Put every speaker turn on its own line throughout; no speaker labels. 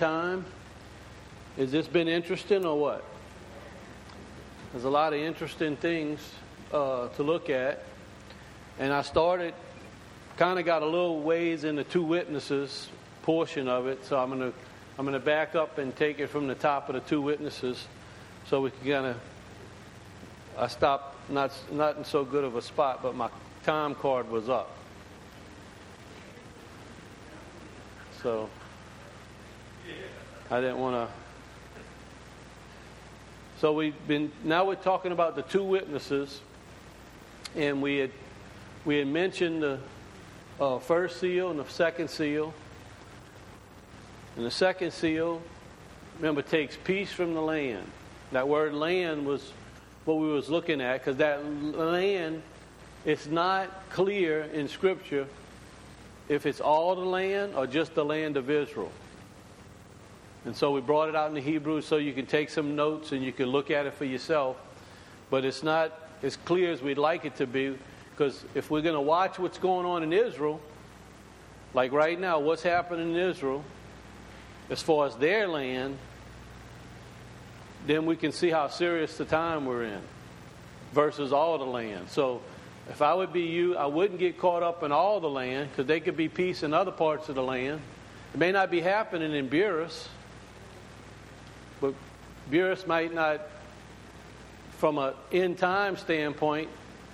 time. Has this been interesting or what? There's a lot of interesting things to look at. And I kind of got a little ways in the two witnesses portion of it. So I'm going to back up and take it from the top of the two witnesses, so we can kind of. I stopped not in so good of a spot, but my time card was up. So I didn't want to. So now we're talking about the two witnesses, and we had mentioned the first seal and the second seal. And the second seal, remember, takes peace from the land. That word land was what we was looking at, because that land, it's not clear in Scripture if it's all the land or just the land of Israel. And so we brought it out in the Hebrew so you can take some notes and you can look at it for yourself. But it's not as clear as we'd like it to be, because if we're going to watch what's going on in Israel, like right now, what's happening in Israel, as far as their land, then we can see how serious the time we're in versus all the land. So if I would be you, I wouldn't get caught up in all the land, because there could be peace in other parts of the land. It may not be happening in Beerus, but Beerus might not, from an end time standpoint,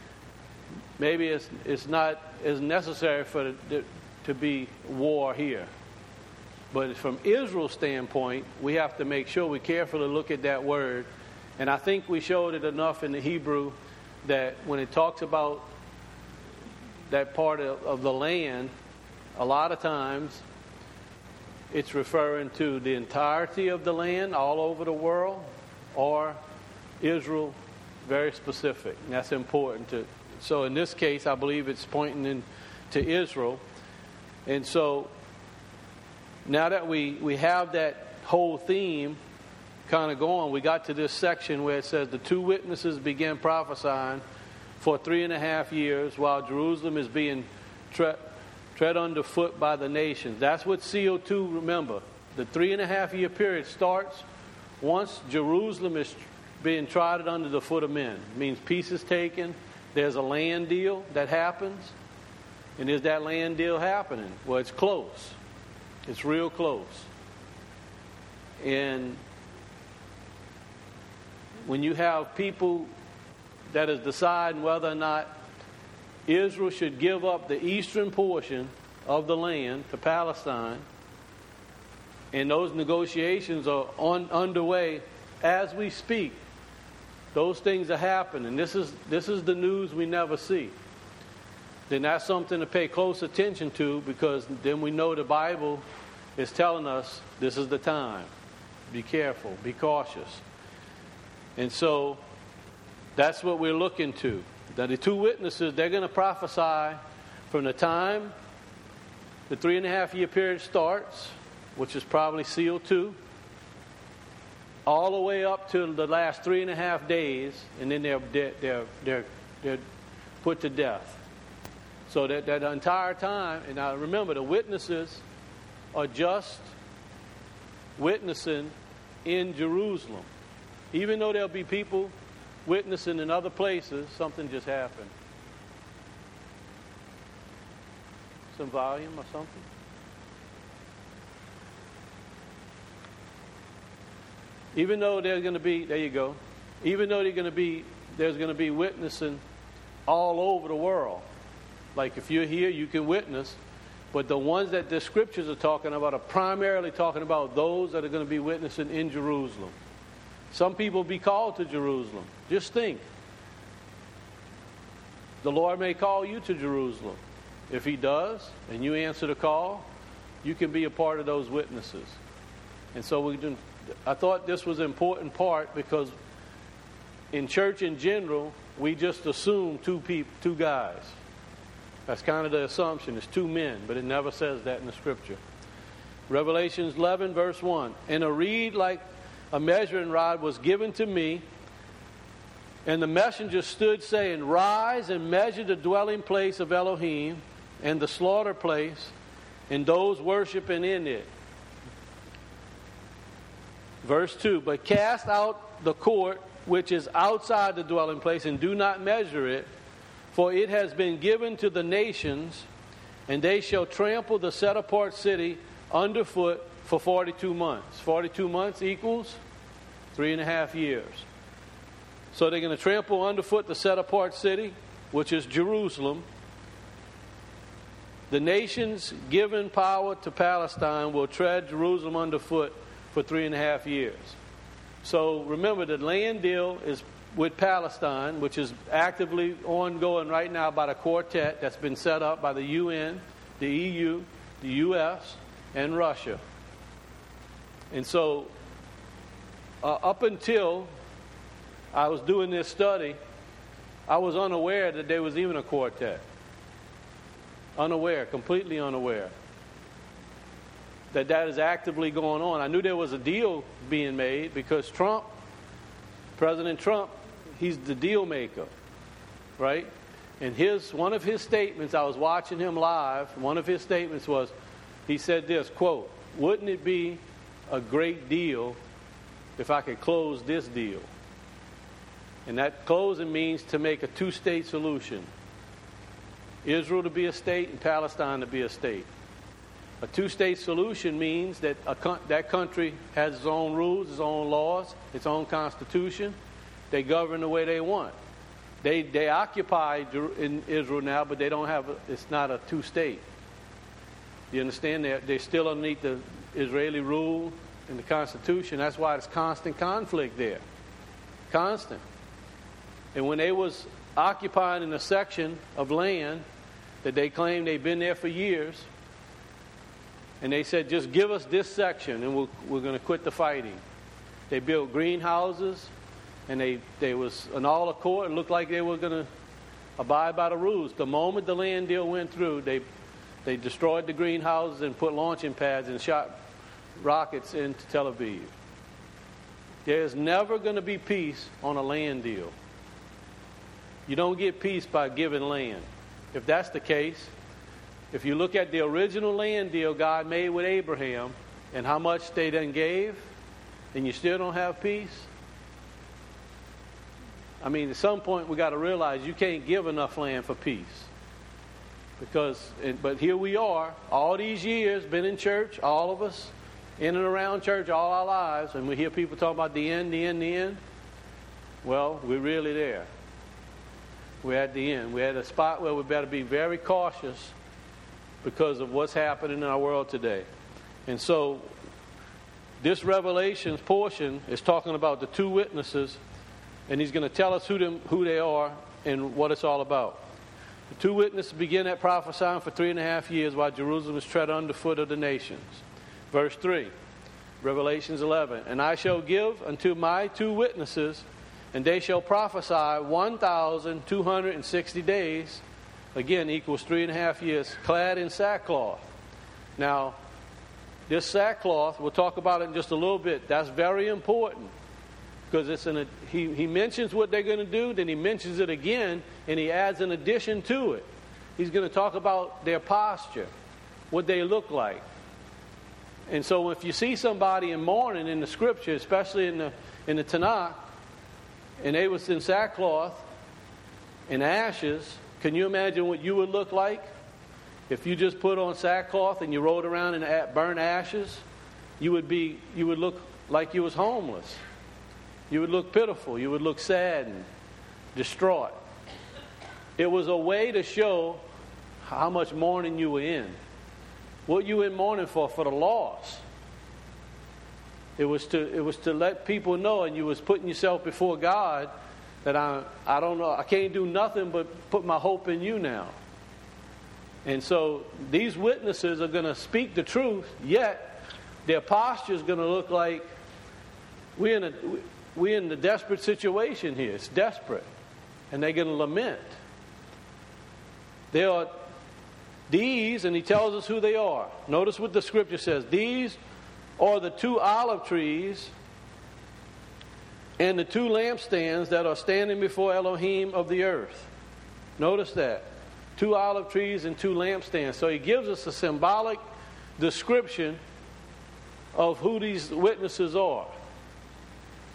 maybe it's not as necessary for to be war here. But from Israel's standpoint, we have to make sure we carefully look at that word. And I think we showed it enough in the Hebrew that when it talks about that part of the land, a lot of times it's referring to the entirety of the land all over the world, or Israel, very specific. And that's important to. So in this case, I believe it's pointing to Israel. And so now that we have that whole theme kind of going, we got to this section where it says the two witnesses began prophesying for 3.5 years while Jerusalem is being tread underfoot by the nations. That's what seal 2, remember. The 3.5 year period starts once Jerusalem is being trodden under the foot of men. It means peace is taken. There's a land deal that happens. And is that land deal happening? Well, it's close. It's real close. And when you have people that is deciding whether or not Israel should give up the eastern portion of the land to Palestine, and those negotiations are underway as we speak, those things are happening. This is the news we never see. Then that's something to pay close attention to, because then we know the Bible is telling us this is the time. Be careful, be cautious. And so that's what we're looking to. That the two witnesses, they're going to prophesy from the time the 3.5 year period starts, which is probably seal 2, all the way up to the last 3.5 days, and then they're put to death. So that entire time, and now remember, the witnesses are just witnessing in Jerusalem. Even though there'll be people witnessing in other places, something just happened. Some volume or something? Even though there's going to be, there you go. Even though there's going to be witnessing all over the world. Like if you're here, you can witness. But the ones that the scriptures are talking about are primarily talking about those that are going to be witnessing in Jerusalem. Some people be called to Jerusalem. Just think. The Lord may call you to Jerusalem. If He does, and you answer the call, you can be a part of those witnesses. And so I thought this was an important part, because in church in general, we just assume two guys. That's kind of the assumption. It's 2 men, but it never says that in the scripture. Revelations 11, verse 1. And a reed like a measuring rod was given to me, and the messenger stood saying, Rise and measure the dwelling place of Elohim, and the slaughter place, and those worshiping in it. Verse 2, but cast out the court which is outside the dwelling place, and do not measure it, for it has been given to the nations, and they shall trample the set-apart city underfoot for 42 months. 42 months equals 3.5 years. So they're going to trample underfoot the set-apart city, which is Jerusalem. The nations given power to Palestine will tread Jerusalem underfoot for 3.5 years. So remember, the land deal is with Palestine, which is actively ongoing right now by the quartet that's been set up by the UN, the EU, the US, and Russia. And so up until I was doing this study, I was unaware that there was even a quartet. Unaware, completely unaware that is actively going on. I knew there was a deal being made because President Trump, he's the deal maker, right? And one of his statements, I was watching him live, one of his statements was, he said this, quote, "Wouldn't it be a great deal if I could close this deal?" And that closing means to make a two-state solution. Israel to be a state and Palestine to be a state. A two-state solution means that that country has its own rules, its own laws, its own constitution. They govern the way they want. They occupy in Israel now, but they don't have. It's not a two-state. You understand? They're still underneath the Israeli rule and the constitution. That's why there's constant conflict there. Constant. And when they was occupying in a section of land that they claim they've been there for years, and they said, just give us this section and we're going to quit the fighting. They built greenhouses, and they was an all accord. It looked like they were going to abide by the rules. The moment the land deal went through, they destroyed the greenhouses and put launching pads and shot rockets into Tel Aviv. There's never going to be peace on a land deal. You don't get peace by giving land. If that's the case, if you look at the original land deal God made with Abraham and how much they then gave, and you still don't have peace, I mean, at some point we got to realize you can't give enough land for peace. But here we are, all these years, been in church, all of us, in and around church all our lives, and we hear people talking about the end, the end, the end. Well, we're really there. We're at the end. We're at a spot where we better be very cautious because of what's happening in our world today. And so this Revelations portion is talking about the two witnesses, and he's going to tell us who they are and what it's all about. The two witnesses begin at prophesying for 3.5 years while Jerusalem is tread underfoot of the nations. Verse 3, Revelations 11, "And I shall give unto my two witnesses, and they shall prophesy 1,260 days," again equals 3.5 years, "clad in sackcloth." Now, this sackcloth, we'll talk about it in just a little bit. That's very important because he mentions what they're going to do, then he mentions it again, and he adds an addition to it. He's going to talk about their posture, what they look like. And so if you see somebody in mourning in the scripture, especially in the Tanakh, and they was in sackcloth and ashes, can you imagine what you would look like if you just put on sackcloth and you rolled around in burnt ashes? You would look like you was homeless. You would look pitiful. You would look sad and distraught. It was a way to show how much mourning you were in. What you in mourning for the loss. It was to let people know, and you was putting yourself before God, that I don't know, I can't do nothing but put my hope in you now. And so these witnesses are going to speak the truth, yet their posture is going to look like we're in a desperate situation here. It's desperate. And they're going to lament. There are these, and he tells us who they are. Notice what the scripture says. These are the two olive trees and the two lampstands that are standing before Elohim of the earth. Notice that. 2 olive trees and 2 lampstands. So he gives us a symbolic description of who these witnesses are.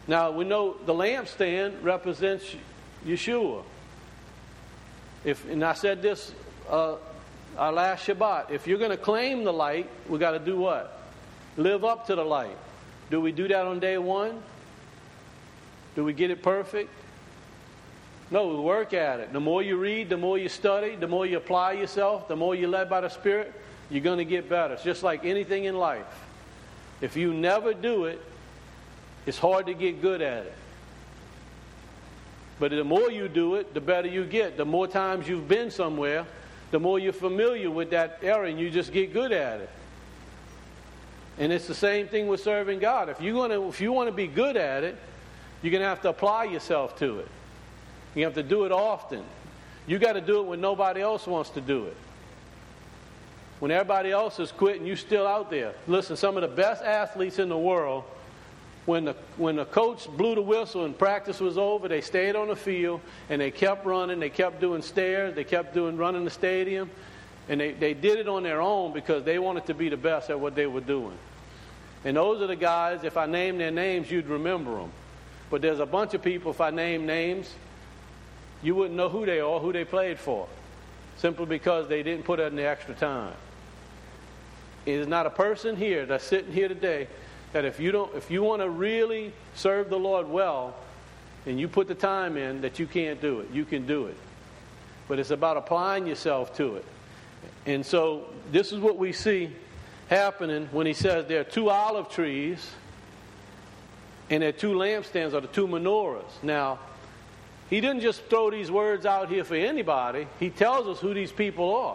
Now, we know the lampstand represents Yeshua. And I said this our last Shabbat. If you're going to claim the light, we got to do what? Live up to the light. Do we do that on day one? Do we get it perfect? No, we work at it. The more you read, the more you study, the more you apply yourself, the more you're led by the Spirit, you're going to get better. It's just like anything in life. If you never do it, it's hard to get good at it. But the more you do it, the better you get. The more times you've been somewhere, the more you're familiar with that area, and you just get good at it. And it's the same thing with serving God. If you want to be good at it, you're going to have to apply yourself to it. You have to do it often. You got to do it when nobody else wants to do it. When everybody else is quitting, you're still out there. Listen, some of the best athletes in the world, when the coach blew the whistle and practice was over, they stayed on the field and they kept running. They kept doing stairs. They kept running the stadium. And they did it on their own because they wanted to be the best at what they were doing. And those are the guys, if I named their names, you'd remember them. But there's a bunch of people, if I name names, you wouldn't know who they are, who they played for, simply because they didn't put in the extra time. There's not a person here that's sitting here today that if you want to really serve the Lord well, and you put the time in, that you can't do it. You can do it. But it's about applying yourself to it. And so this is what we see happening when he says there are 2 olive trees and there are 2 lampstands, or the 2 menorahs. Now, he didn't just throw these words out here for anybody. He tells us who these people are.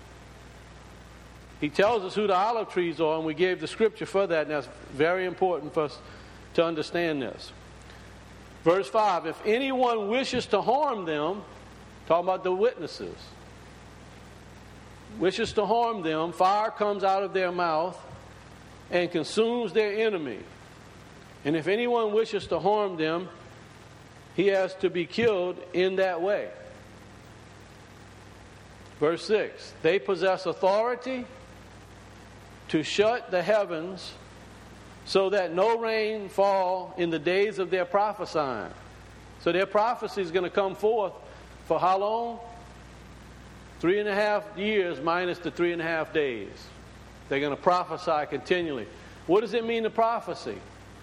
He tells us who the olive trees are, and we gave the scripture for that, and that's very important for us to understand this. Verse 5, if anyone wishes to harm them, talking about the witnesses, wishes to harm them, fire comes out of their mouth and consumes their enemy. And if anyone wishes to harm them, he has to be killed in that way. Verse 6, they possess authority to shut the heavens so that no rain fall in the days of their prophesying. So their prophecy is going to come forth for how long? 3.5 years minus the 3.5 days. They're going to prophesy continually. What does it mean to prophecy?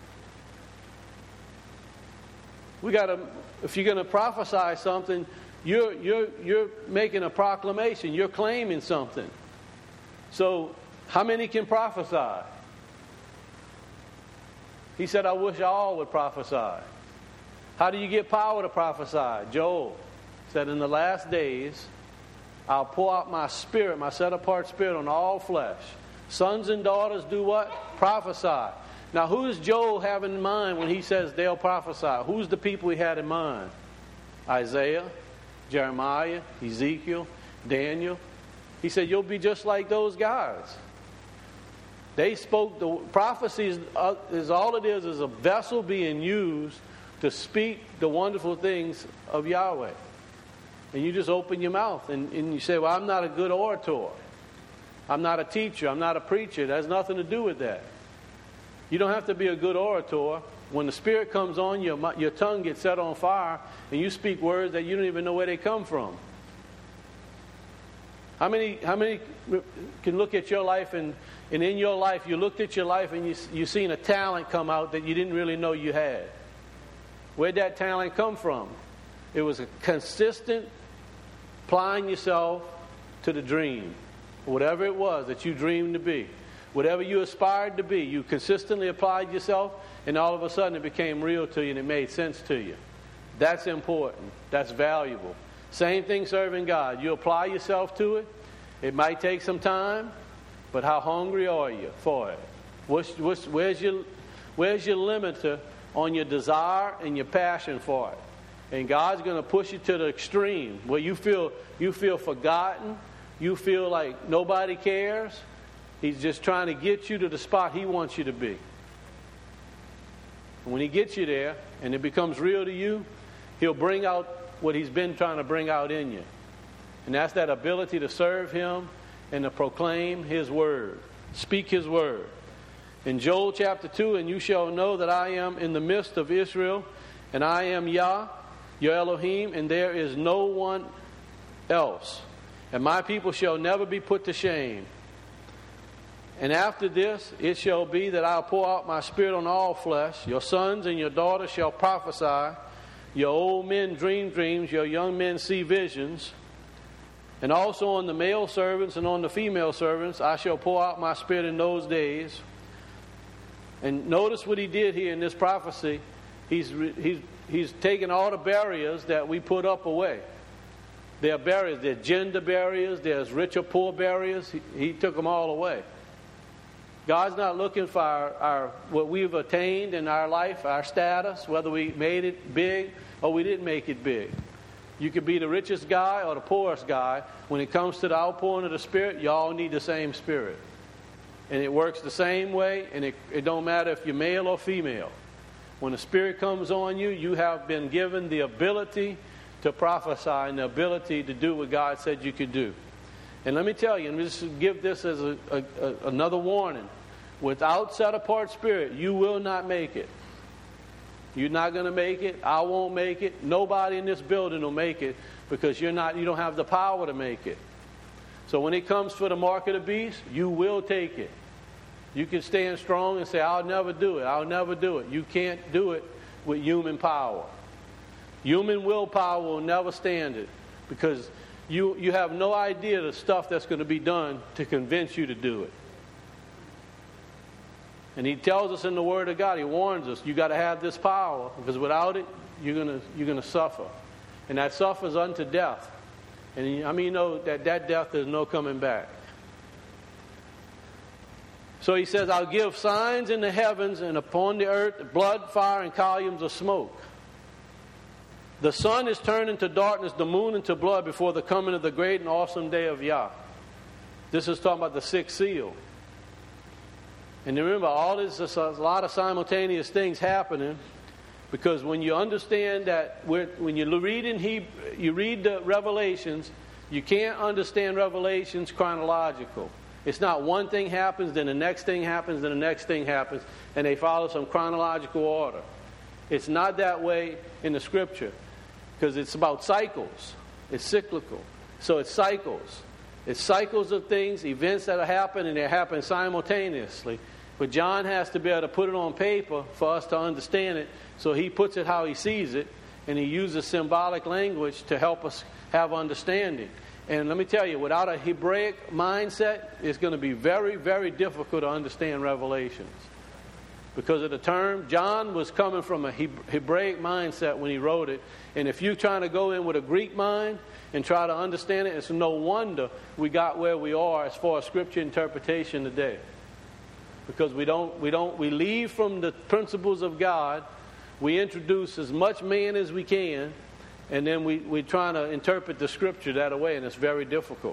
If you're going to prophesy something, you're making a proclamation. You're claiming something. So, how many can prophesy? He said, I wish all would prophesy. How do you get power to prophesy? Joel said, in the last days, I'll pour out my spirit, my set-apart spirit on all flesh. Sons and daughters do what? Prophesy. Now, who does Joel have in mind when he says they'll prophesy? Who's the people he had in mind? Isaiah, Jeremiah, Ezekiel, Daniel. He said, you'll be just like those guys. They spoke, the prophecies is all it is a vessel being used to speak the wonderful things of Yahweh. And you just open your mouth and you say, well, I'm not a good orator. I'm not a teacher. I'm not a preacher. It has nothing to do with that. You don't have to be a good orator. When the Spirit comes on, your tongue gets set on fire and you speak words that you don't even know where they come from. How many can look at your life and in your life, you looked at your life and you seen a talent come out that you didn't really know you had? Where'd that talent come from? It was a consistent applying yourself to the dream. Whatever it was that you dreamed to be. Whatever you aspired to be, you consistently applied yourself, and all of a sudden it became real to you and it made sense to you. That's important. That's valuable. Same thing serving God. You apply yourself to it. It might take some time, but how hungry are you for it? Where's your limiter on your desire and your passion for it? And God's going to push you to the extreme where you feel forgotten. You feel like nobody cares. He's just trying to get you to the spot He wants you to be. And when He gets you there and it becomes real to you, He'll bring out what He's been trying to bring out in you. And that's that ability to serve Him and to proclaim His Word. Speak His Word. In Joel chapter 2, and you shall know that I am in the midst of Israel, and I am Yah, your Elohim, and there is no one else. And my people shall never be put to shame. And after this, it shall be that I'll pour out my spirit on all flesh. Your sons and your daughters shall prophesy. Your old men dream dreams. Your young men see visions. And also on the male servants and on the female servants, I shall pour out my spirit in those days. And notice what he did here in this prophecy. He's taken all the barriers that we put up away. There are barriers. There are gender barriers. There's rich or poor barriers. He took them all away. God's not looking for our what we've attained in our life, our status, whether we made it big or we didn't make it big. You could be the richest guy or the poorest guy. When it comes to the outpouring of the Spirit, you all need the same Spirit. And it works the same way, and it don't matter if you're male or female. When the Spirit comes on you, you have been given the ability to prophesy and the ability to do what God said you could do. And let me tell you, and just give this as another warning. Without set-apart spirit, you will not make it. You're not going to make it. I won't make it. Nobody in this building will make it because you don't have the power to make it. So when it comes for the mark of the beast, you will take it. You can stand strong and say, I'll never do it. I'll never do it. You can't do it with human power. Human willpower will never stand it because you have no idea the stuff that's going to be done to convince you to do it. And he tells us in the Word of God, he warns us, you got to have this power because without it, you're going to suffer. And that suffers unto death. And I mean, you know that death there's no coming back. So he says, I'll give signs in the heavens and upon the earth, blood, fire, and columns of smoke. The sun is turned into darkness, the moon into blood before the coming of the great and awesome day of Yah. This is talking about the sixth seal. And remember, all this is a lot of simultaneous things happening, because when you understand that when you read the Revelations, you can't understand Revelations chronological. It's not one thing happens, then the next thing happens, then the next thing happens, and they follow some chronological order. It's not that way in the Scripture, because it's about cycles. It's cyclical. So it's cycles. It's cycles of things, events that happen, and they happen simultaneously. But John has to be able to put it on paper for us to understand it. So he puts it how he sees it, and he uses symbolic language to help us have understanding. And let me tell you, without a Hebraic mindset, it's going to be very, very difficult to understand Revelations. Because of the term, John was coming from a Hebraic mindset when he wrote it. And if you're trying to go in with a Greek mind and try to understand it, it's no wonder we got where we are as far as Scripture interpretation today. Because we leave from the principles of God, we introduce as much man as we can, and then we're trying to interpret the Scripture that way, and it's very difficult.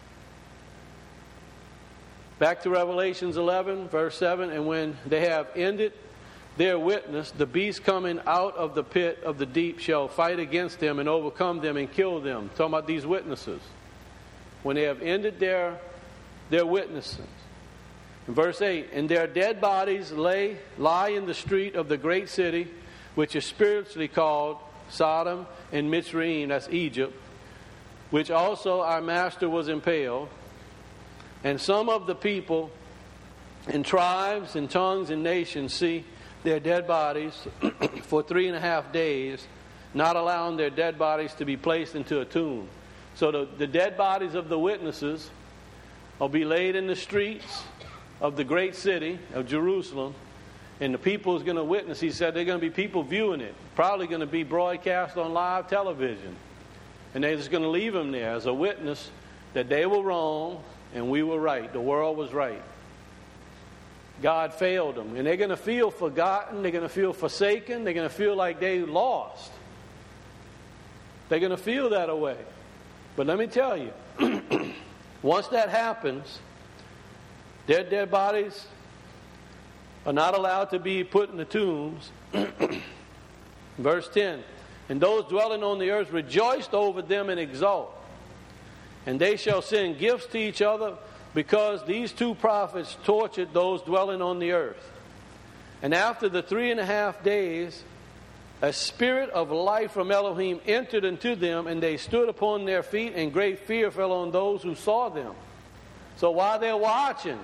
Back to Revelations 11, verse 7, and when they have ended their witness, the beast coming out of the pit of the deep shall fight against them and overcome them and kill them. Talking about these witnesses. When they have ended their witnesses. In verse 8, and their dead bodies lie in the street of the great city, which is spiritually called Sodom and Mitzrayim, that's Egypt, which also our master was impaled. And some of the people and tribes and tongues and nations see their dead bodies for 3.5 days, not allowing their dead bodies to be placed into a tomb. So the dead bodies of the witnesses will be laid in the streets of the great city of Jerusalem, and the people is going to witness. He said there are going to be people viewing it, probably going to be broadcast on live television, and they're just going to leave them there as a witness that they were wrong and we were right. The world was right. God failed them, and they're going to feel forgotten. They're going to feel forsaken. They're going to feel like they lost. They're going to feel that way. But let me tell you, once that happens, their dead bodies are not allowed to be put in the tombs. Verse 10, and those dwelling on the earth rejoiced over them and exult. And they shall send gifts to each other, because these two prophets tortured those dwelling on the earth. And after the 3.5 days, a spirit of life from Elohim entered into them, and they stood upon their feet, and great fear fell on those who saw them. So while they're watching,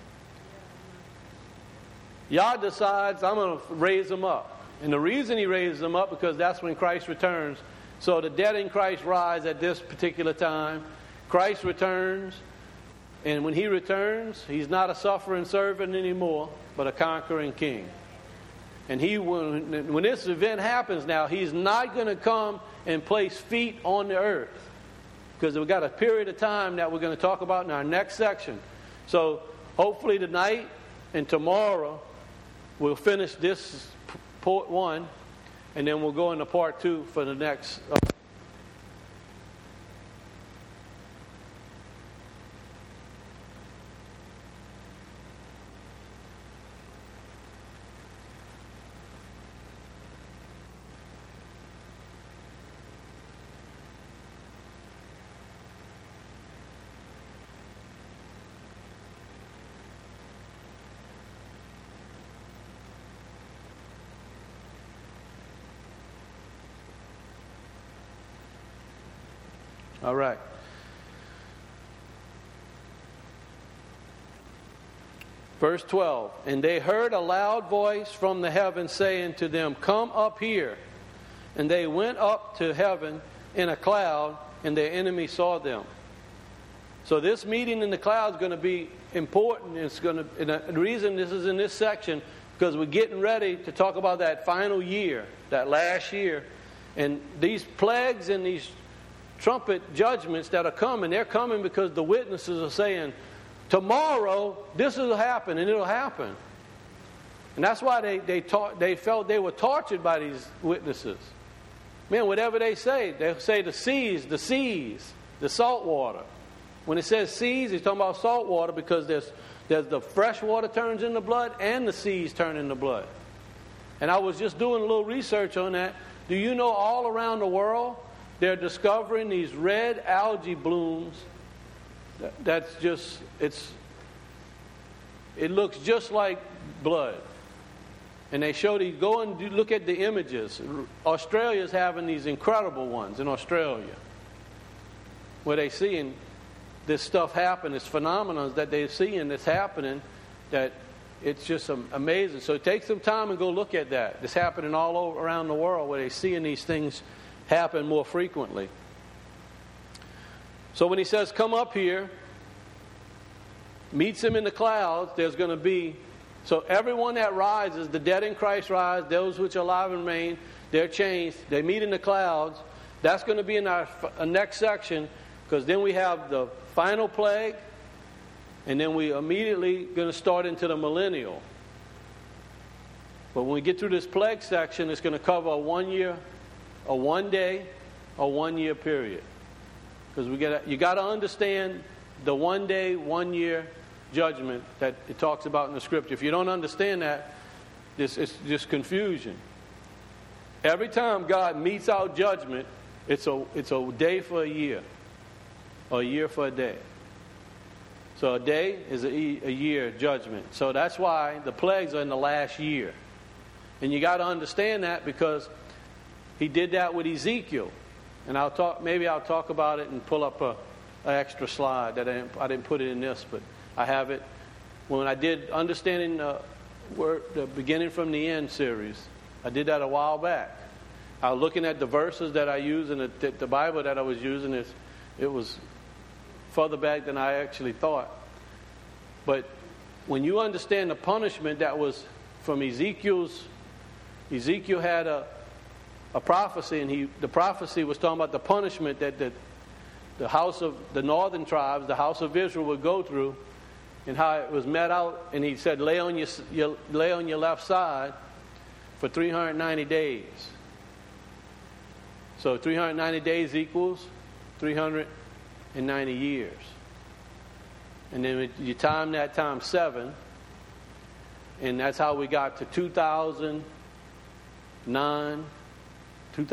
Yah decides, I'm going to raise them up. And the reason he raises them up, because that's when Christ returns. So the dead in Christ rise at this particular time. Christ returns. And when he returns, he's not a suffering servant anymore, but a conquering king. And when this event happens now, he's not going to come and place feet on the earth, because we've got a period of time that we're going to talk about in our next section. So hopefully tonight and tomorrow we'll finish this part 1, and then we'll go into part 2 for the next. All right. Verse 12. And they heard a loud voice from the heavens saying to them, come up here. And they went up to heaven in a cloud, and their enemy saw them. So this meeting in the cloud is going to be important. It's going to, and the reason this is in this section, because we're getting ready to talk about that final year, that last year. And these plagues and these trumpet judgments that are coming, they're coming because the witnesses are saying, tomorrow this will happen, and it'll happen. And that's why they felt they were tortured by these witnesses. Man, whatever they say the seas, the salt water. When it says seas, it's talking about salt water, because there's the fresh water turns into blood and the seas turn into blood. And I was just doing a little research on that. Do you know all around the world they're discovering these red algae blooms that's just, it looks just like blood. And they show these, go and look at the images. Australia's having these incredible ones in Australia, where they're seeing this stuff happen, this phenomenon that they're seeing that's happening, that it's just amazing. So take some time and go look at that. It's happening all over around the world, where they're seeing these things happen more frequently. So when he says, come up here, meets him in the clouds, there's going to be, so everyone that rises, the dead in Christ rise, those which are alive and remain, they're changed, they meet in the clouds. That's going to be in our next section, because then we have the final plague, and then we immediately going to start into the millennial. But when we get through this plague section, it's going to cover a 1 year, a 1 day, a 1 year period. Because you got to understand the 1 day, 1 year judgment that it talks about in the scripture. If you don't understand that, it's just confusion. Every time God metes out judgment, it's a day for a year, or a year for a day. So a day is a year judgment. So that's why the plagues are in the last year. And you got to understand that, because he did that with Ezekiel. And maybe I'll talk about it and pull up an extra slide that I didn't put it in this, but I have it. When I did Understanding the Beginning from the End series, I did that a while back. I was looking at the verses that I use in the Bible that I was using. It was further back than I actually thought. But when you understand the punishment that was from Ezekiel had a prophecy, and the prophecy was talking about the punishment that the house of the northern tribes, the house of Israel, would go through, and how it was met out. And he said, lay on your left side for 390 days. So 390 days equals 390 years. And then you time that times 7, and that's how we got to 2009,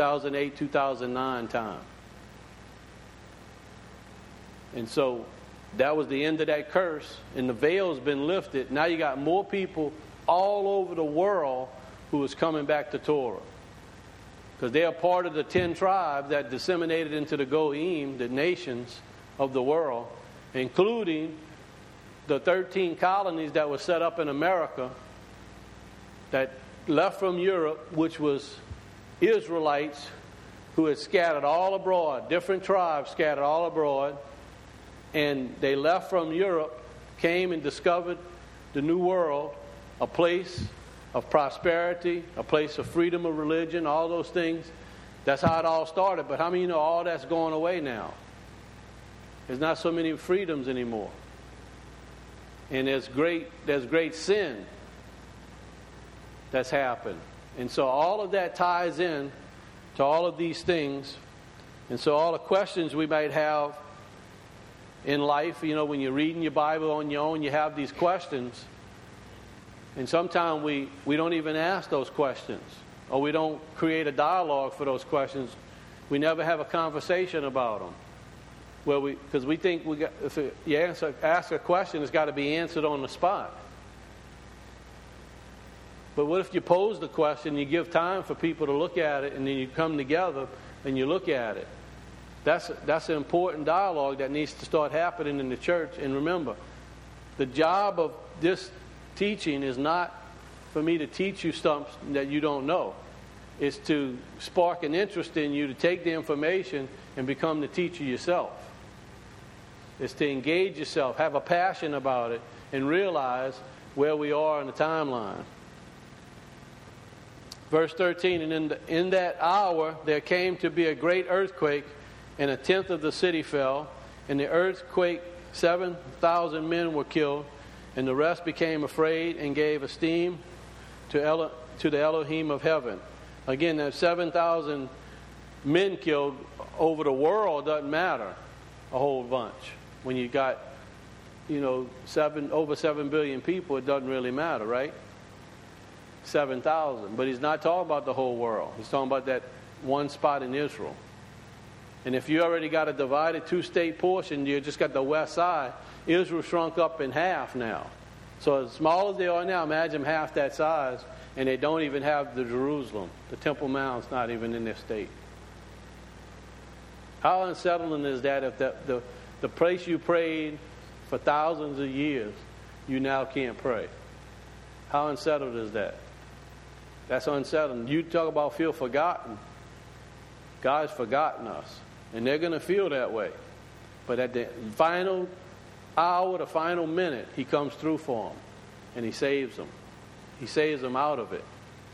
2008, 2009 time. And so that was the end of that curse, and the veil's been lifted. Now you got more people all over the world who is coming back to Torah. Because they are part of the 10 tribes that disseminated into the Goyim, the nations of the world, including the 13 colonies that were set up in America that left from Europe, which was Israelites who had scattered all abroad, different tribes scattered all abroad, and they left from Europe, came and discovered the New World, a place of prosperity, a place of freedom of religion, all those things. That's how it all started. But how many of you know all that's going away now? There's not so many freedoms anymore. And there's great sin that's happened. And so all of that ties in to all of these things. And so all the questions we might have in life, you know, when you're reading your Bible on your own, you have these questions. And sometimes we don't even ask those questions, or we don't create a dialogue for those questions. We never have a conversation about them. Because we think if you ask a question, it's got to be answered on the spot. But what if you pose the question, you give time for people to look at it, and then you come together and you look at it? That's an important dialogue that needs to start happening in the church. And remember, the job of this teaching is not for me to teach you something that you don't know. It's to spark an interest in you to take the information and become the teacher yourself. It's to engage yourself, have a passion about it, and realize where we are in the timeline. Verse 13, and in that hour there came to be a great earthquake, and 1/10 of the city fell. In the earthquake 7,000 men were killed, and the rest became afraid and gave esteem to the Elohim of heaven. Again, there's 7,000 men killed over the world doesn't matter a whole bunch. When you got, over 7 billion people, it doesn't really matter, right? 7,000. But he's not talking about the whole world. He's talking about that one spot in Israel. And if you already got a divided 2-state portion, you just got the west side. Israel shrunk up in half now. So as small as they are now, imagine half that size, and they don't even have the Jerusalem. The Temple Mount's not even in their state. How unsettling is that if the place you prayed for thousands of years, you now can't pray? How unsettled is that? That's unsettling. You talk about feel forgotten. God's forgotten us. And they're going to feel that way. But at the final hour, the final minute, he comes through for them. And he saves them. He saves them out of it.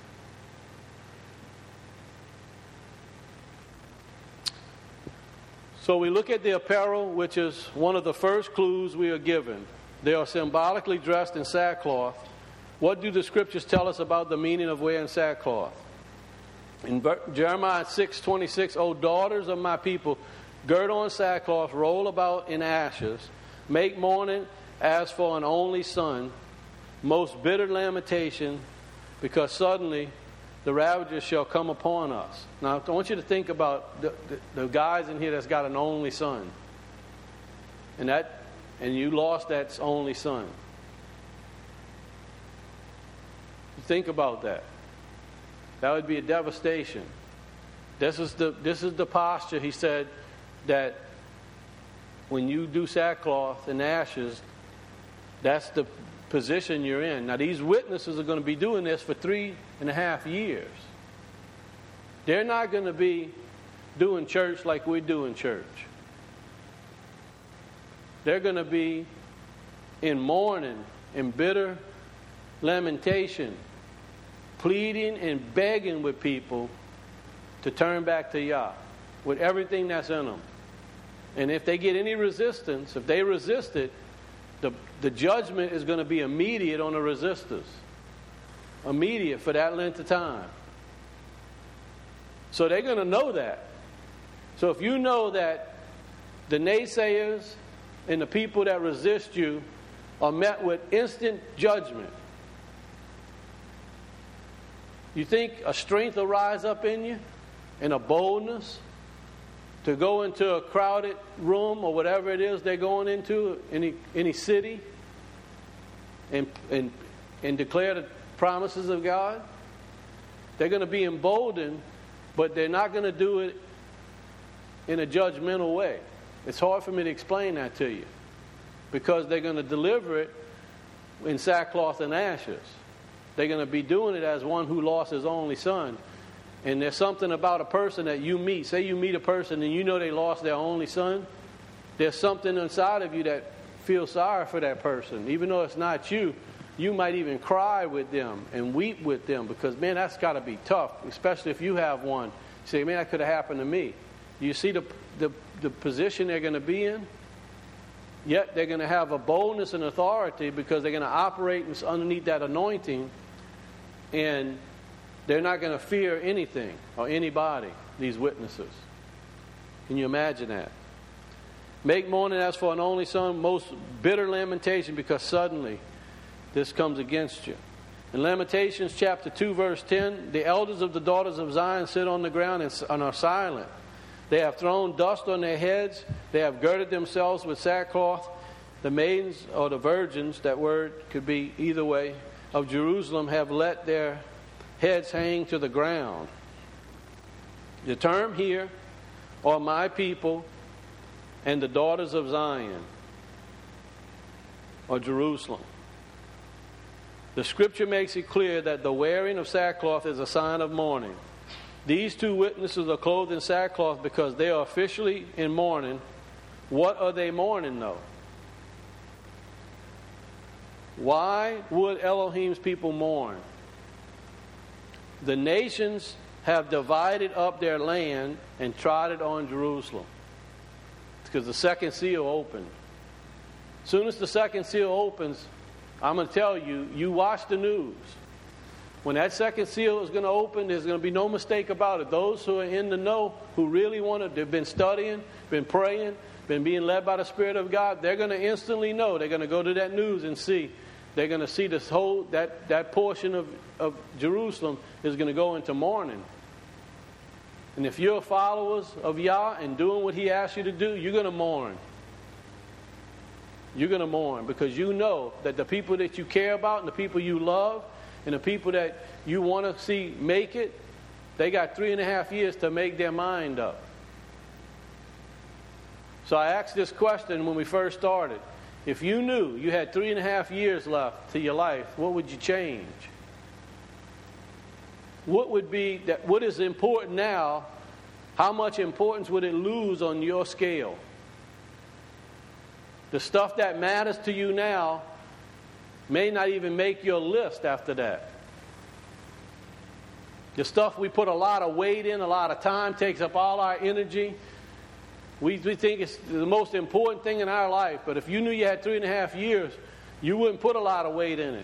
So we look at the apparel, which is one of the first clues we are given. They are symbolically dressed in sackcloth. What do the scriptures tell us about the meaning of wearing sackcloth? In Jeremiah 6:26, O daughters of my people, gird on sackcloth, roll about in ashes, make mourning as for an only son, most bitter lamentation, because suddenly the ravages shall come upon us. Now, I want you to think about the guys in here that's got an only son. And you lost that only son. Think about that. That would be a devastation. This is the posture, he said, that when you do sackcloth and ashes, that's the position you're in. Now, these witnesses are going to be doing this for 3.5 years. They're not going to be doing church like we're doing church. They're going to be in mourning, in bitter lamentation, pleading and begging with people to turn back to Yah with everything that's in them. And if they get any resistance, if they resist it, the judgment is going to be immediate on the resistors. Immediate for that length of time. So they're going to know that. So if you know that the naysayers and the people that resist you are met with instant judgment, you think a strength will rise up in you and a boldness to go into a crowded room or whatever it is they're going into, any city, and declare the promises of God. They're going to be emboldened, but they're not going to do it in a judgmental way. It's hard for me to explain that to you, because they're going to deliver it in sackcloth and ashes. They're going to be doing it as one who lost his only son. And there's something about a person that you meet. Say you meet a person and you know they lost their only son. There's something inside of you that feels sorry for that person. Even though it's not you, you might even cry with them and weep with them, because, man, that's got to be tough, especially if you have one. You say, man, that could have happened to me. You see the position they're going to be in? Yet they're going to have a boldness and authority, because they're going to operate underneath that anointing, and they're not going to fear anything or anybody, these witnesses. Can you imagine that? Make mourning as for an only son, most bitter lamentation, because suddenly this comes against you. In Lamentations chapter 2, verse 10, the elders of the daughters of Zion sit on the ground and are silent. They have thrown dust on their heads. They have girded themselves with sackcloth. The maidens or the virgins, that word could be either way, of Jerusalem have let their heads hang to the ground. The term here are my people and the daughters of Zion, or Jerusalem. The scripture makes it clear that the wearing of sackcloth is a sign of mourning. These two witnesses are clothed in sackcloth because they are officially in mourning. What are they mourning, though? Why would Elohim's people mourn? The nations have divided up their land and trodden on Jerusalem. It's because the second seal opened. As soon as the second seal opens, I'm going to tell you, you watch the news. When that second seal is going to open, there's going to be no mistake about it. Those who are in the know, who really want to, they've been studying, been praying, been being led by the Spirit of God, they're going to instantly know. They're going to go to that news and see. They're going to see this whole, that portion of Jerusalem is going to go into mourning. And if you're followers of Yah and doing what He asks you to do, you're going to mourn. You're going to mourn, because you know that the people that you care about and the people you love and the people that you want to see make it, they got 3.5 years to make their mind up. So I asked this question when we first started. If you knew you had 3.5 years left to your life, what would you change? What would be that? What is important now? How much importance would it lose on your scale? The stuff that matters to you now may not even make your list after that. The stuff we put a lot of weight in, a lot of time, takes up all our energy. We think it's the most important thing in our life. But if you knew you had 3.5 years, you wouldn't put a lot of weight in it.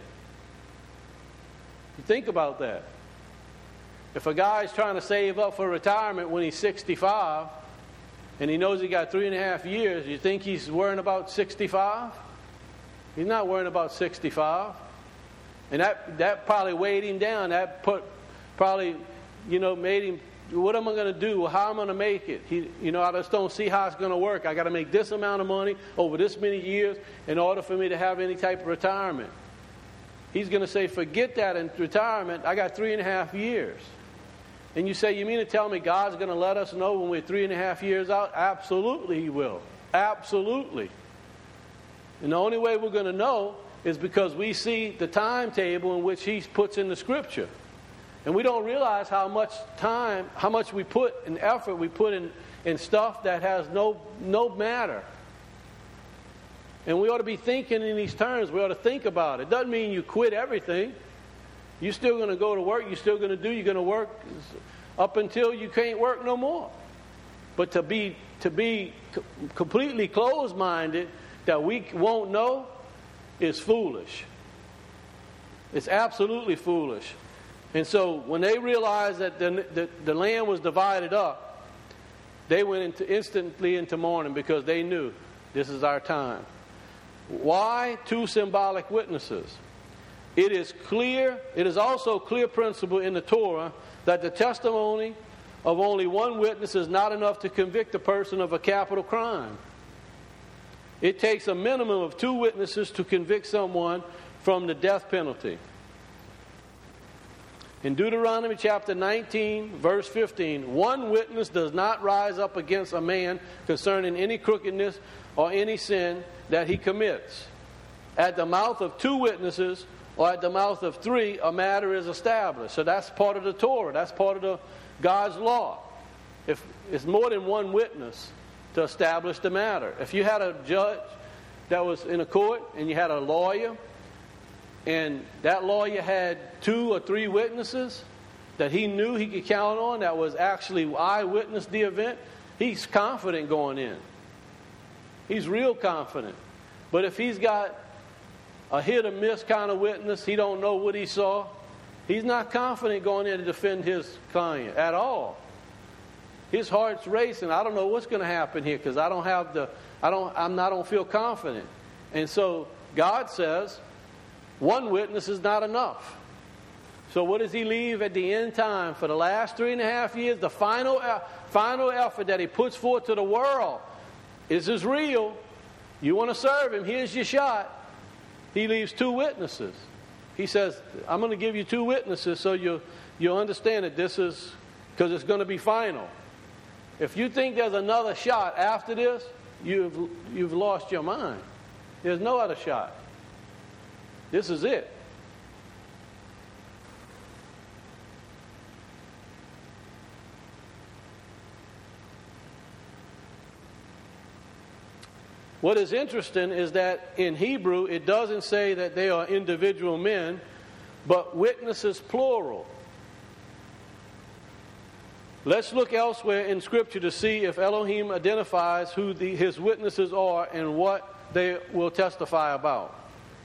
You think about that. If a guy's trying to save up for retirement when he's 65, and he knows he got 3.5 years, you think he's worrying about 65? He's not worrying about 65. And that probably weighed him down. That probably made him, what am I going to do? How am I going to make it? I just don't see how it's going to work. I got to make this amount of money over this many years in order for me to have any type of retirement. He's going to say, forget that in retirement. I got 3.5 years. And you say, you mean to tell me God's going to let us know when we're 3.5 years out? Absolutely He will. Absolutely. And the only way we're going to know is because we see the timetable in which He puts in the Scripture. And we don't realize how much time, how much we put and effort we put in stuff that has no matter. And we ought to be thinking in these terms. We ought to think about it. It doesn't mean you quit everything. You're still going to go to work. You're still going to you're going to work up until you can't work no more. But to be completely closed-minded that we won't know is foolish. It's absolutely foolish. And so when they realized that the land was divided up, they went instantly into mourning, because they knew this is our time. Why? Two symbolic witnesses. It is also clear principle in the Torah that the testimony of only one witness is not enough to convict a person of a capital crime. It takes a minimum of 2 witnesses to convict someone from the death penalty. In Deuteronomy chapter 19, verse 15, 1 witness does not rise up against a man concerning any crookedness or any sin that he commits. At the mouth of 2 witnesses or at the mouth of 3, a matter is established. So that's part of the Torah. That's part of God's law. If it's more than 1 witness to establish the matter. If you had a judge that was in a court and you had a lawyer, and that lawyer had 2 or 3 witnesses that he knew he could count on that was actually eyewitness the event, he's confident going in. He's real confident. But if he's got a hit or miss kind of witness, he don't know what he saw, he's not confident going in to defend his client at all. His heart's racing. I don't know what's going to happen here because I don't feel confident. And so God says 1 witness is not enough. So what does he leave at the end time for the last 3.5 years? The final effort that he puts forth to the world. Is this real? You want to serve him? Here's your shot. He leaves 2 witnesses. He says, I'm going to give you 2 witnesses so you'll understand that this is, because it's going to be final. If you think there's another shot after this, you've lost your mind. There's no other shot. This is it. What is interesting is that in Hebrew, it doesn't say that they are individual men, but witnesses plural. Let's look elsewhere in Scripture to see if Elohim identifies who his witnesses are and what they will testify about.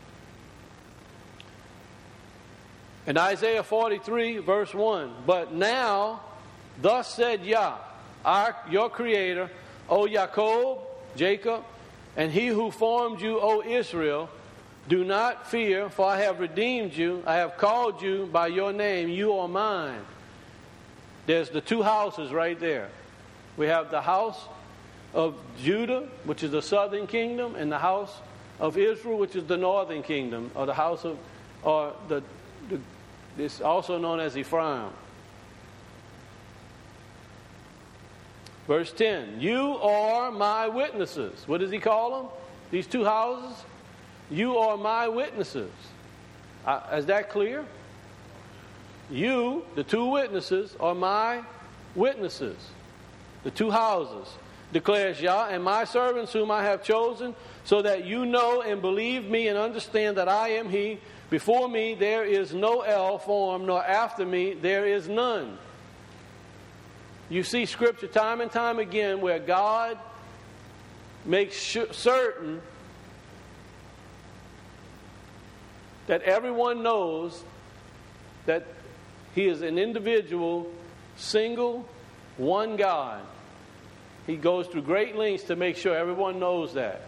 In Isaiah 43, verse 1, but now, thus said Yah, your Creator, O Jacob, and he who formed you, O Israel, do not fear, for I have redeemed you. I have called you by your name. You are mine. There's the 2 houses right there. We have the house of Judah, which is the southern kingdom, and the house of Israel, which is the northern kingdom, or the house of, or it's also known as Ephraim. Verse 10, you are my witnesses. What does he call them? These 2 houses? You are my witnesses. Is that clear? You, the 2 witnesses, are my witnesses. The 2 houses, declares Yah, and my servants whom I have chosen, so that you know and believe me and understand that I am He. Before me there is no El formed, nor after me there is none. You see Scripture time and time again where God makes certain that everyone knows that He is an individual, single, one God. He goes through great lengths to make sure everyone knows that.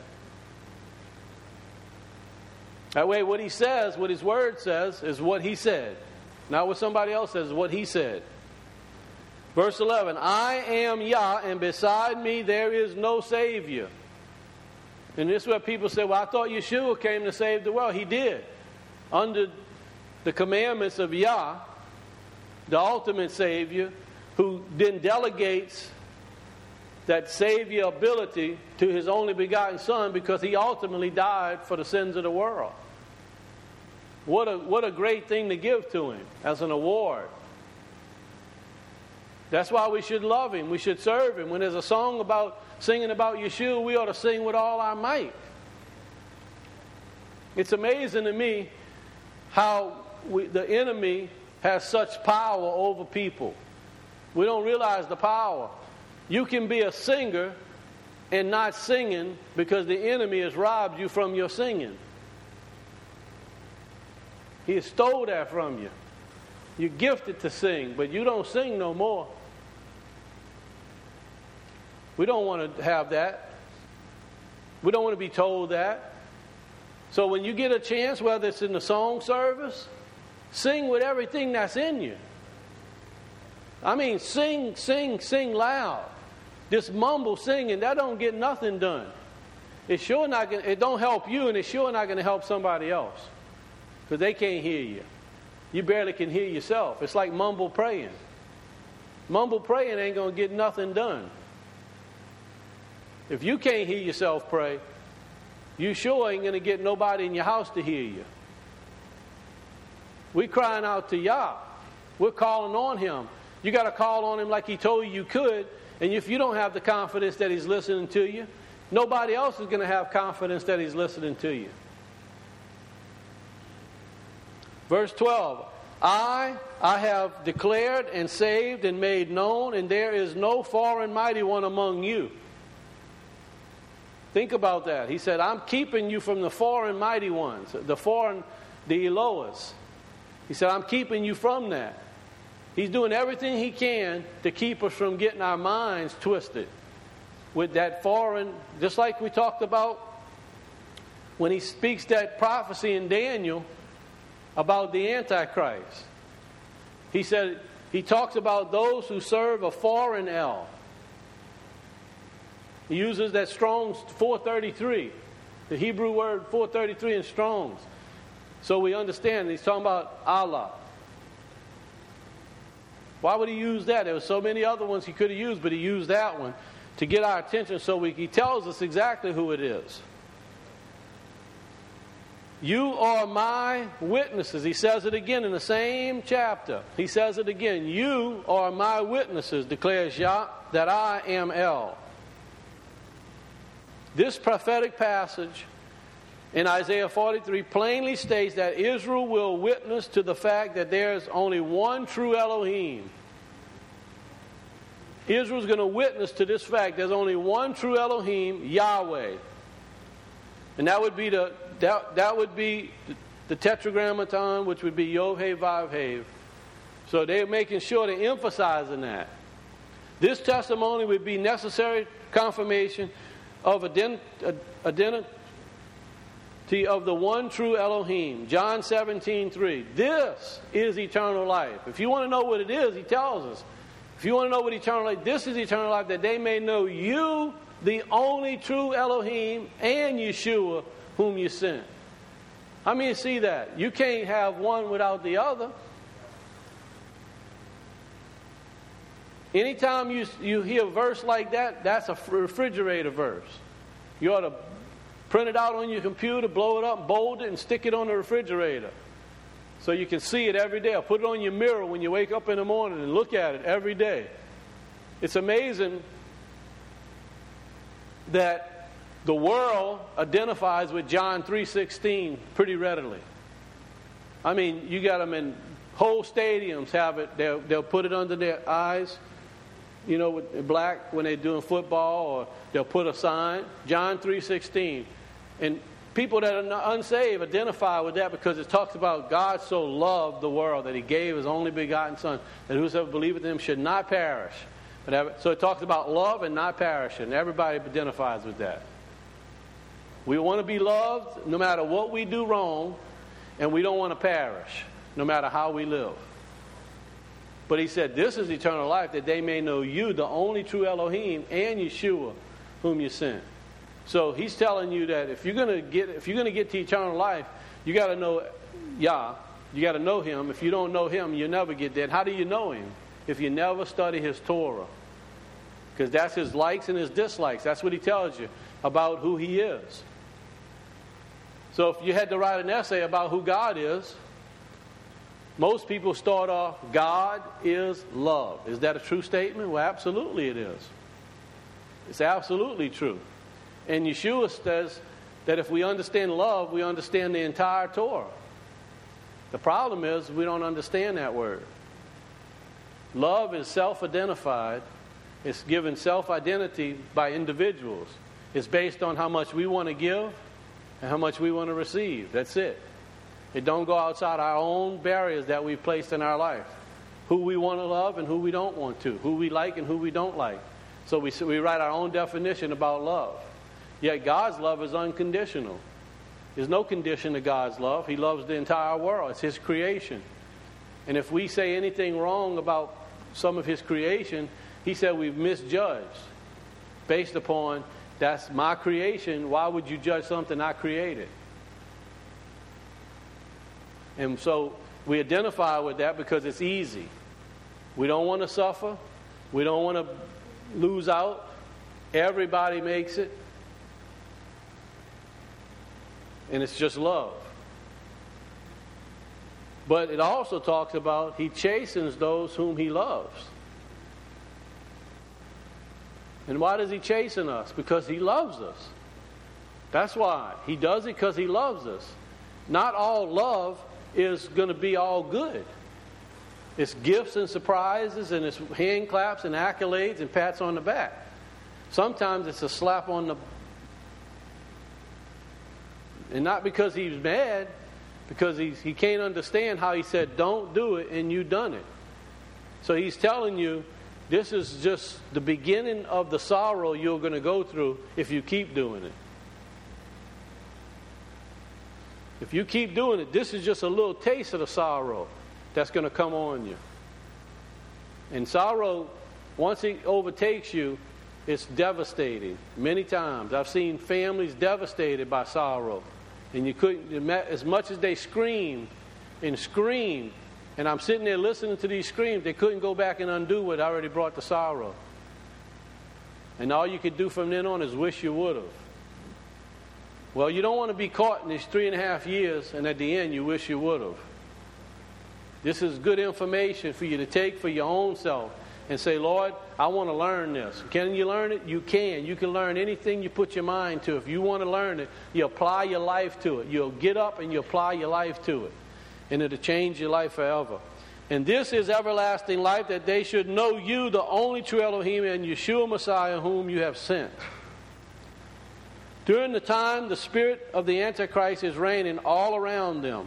That way what He says, what His Word says, is what He said. Not what somebody else says, is what He said. Verse 11, I am Yah, and beside me there is no Savior. And this is where people say, well, I thought Yeshua came to save the world. He did. Under the commandments of Yah, the ultimate Savior, who then delegates that Savior ability to His only begotten Son because He ultimately died for the sins of the world. What a great thing to give to Him as an award. That's why we should love Him. We should serve Him. When there's a song about singing about Yeshua, we ought to sing with all our might. It's amazing to me how the enemy has such power over people. We don't realize the power. You can be a singer and not singing because the enemy has robbed you from your singing. He has stole that from you. You're gifted to sing, but you don't sing no more. We don't want to have that. We don't want to be told that. So when you get a chance, whether it's in the song service, sing with everything that's in you. I mean, sing loud. This mumble singing, that don't get nothing done. It's sure not gonna, it don't help you, and it's sure not going to help somebody else. Because they can't hear you. You barely can hear yourself. It's like mumble praying. Mumble praying ain't going to get nothing done. If you can't hear yourself pray, you sure ain't going to get nobody in your house to hear you. We're crying out to Yah. We're calling on Him. You got to call on Him like He told you could. And if you don't have the confidence that He's listening to you, nobody else is going to have confidence that He's listening to you. Verse 12. I have declared and saved and made known, and there is no foreign mighty one among you. Think about that. He said, I'm keeping you from the foreign mighty ones, the Elohas. He said, I'm keeping you from that. He's doing everything He can to keep us from getting our minds twisted with that foreign, just like we talked about when He speaks that prophecy in Daniel about the Antichrist. He said, He talks about those who serve a foreign El. He uses that Strong's 433, the Hebrew word 433 in Strong's. So we understand He's talking about Allah. Why would He use that? There were so many other ones He could have used, but He used that one to get our attention so He tells us exactly who it is. You are my witnesses. He says it again in the same chapter. He says it again. You are my witnesses, declares Yah, that I am El. This prophetic passage in Isaiah 43 plainly states that Israel will witness to the fact that there is only one true Elohim. Israel's going to witness to this fact. There's only one true Elohim, Yahweh. And that would be the Tetragrammaton, which would be Yod He Vav He. So they're making sure they're emphasizing that. This testimony would be necessary confirmation of identity of the one true Elohim. John 17:3. This is eternal life. If you want to know what it is, He tells us. If you want to know what eternal life, this is eternal life, that they may know you, the only true Elohim, and Yeshua, whom you sent. How many see that? You can't have one without the other. Anytime you hear a verse like that, that's a refrigerator verse. You ought to print it out on your computer, blow it up, bold it, and stick it on the refrigerator so you can see it every day. Or put it on your mirror when you wake up in the morning and look at it every day. It's amazing that the world identifies with John 3:16 pretty readily. I mean, you got them in whole stadiums have it. They'll put it under their eyes, you know, with black when they're doing football, or they'll put a sign, John 3:16. And people that are unsaved identify with that because it talks about God so loved the world that He gave His only begotten Son, that whosoever believeth in Him should not perish. So it talks about love and not perishing. Everybody identifies with that. We want to be loved no matter what we do wrong, and we don't want to perish no matter how we live. But He said, this is eternal life, that they may know you, the only true Elohim, and Yeshua, whom you sent. So He's telling you that if you're going to get to eternal life, you got to know Yah. You got to know Him. If you don't know Him, you'll never get there. And how do you know Him? If you never study His Torah. Because that's His likes and His dislikes. That's what He tells you about who He is. So if you had to write an essay about who God is, most people start off, God is love. Is that a true statement? Well, absolutely it is. It's absolutely true. And Yeshua says that if we understand love, we understand the entire Torah. The problem is we don't understand that word. Love is self-identified. It's given self-identity by individuals. It's based on how much we want to give and how much we want to receive. That's it. It don't go outside our own barriers that we've placed in our life. Who we want to love and who we don't want to. Who we like and who we don't like. So we write our own definition about love. Yet God's love is unconditional. There's no condition to God's love. He loves the entire world. It's His creation. And if we say anything wrong about some of his creation, he said we've misjudged based upon that's my creation. Why would you judge something I created? And so we identify with that because it's easy. We don't want to suffer. We don't want to lose out. Everybody makes it. And it's just love. But it also talks about he chastens those whom he loves. And why does he chasten us? Because he loves us. That's why. He does it because he loves us. Not all love is going to be all good. It's gifts and surprises, and it's hand claps and accolades and pats on the back. Sometimes it's a slap on the... And not because he's mad, because he can't understand how he said, don't do it, and you done it. So he's telling you, this is just the beginning of the sorrow you're going to go through if you keep doing it. If you keep doing it, this is just a little taste of the sorrow that's going to come on you. And sorrow, once it overtakes you, it's devastating. Many times I've seen families devastated by sorrow. And you couldn't, as much as they screamed, and I'm sitting there listening to these screams, they couldn't go back and undo what already brought the sorrow. And all you could do from then on is wish you would have. Well, you don't want to be caught in these 3.5 years, and at the end you wish you would have. This is good information for you to take for your own self and say, Lord, I want to learn this. Can you learn it? You can. You can learn anything you put your mind to. If you want to learn it, you apply your life to it. You'll get up and you apply your life to it. And it'll change your life forever. And this is everlasting life, that they should know you, the only true Elohim, and Yeshua Messiah, whom you have sent. During the time the spirit of the Antichrist is reigning all around them.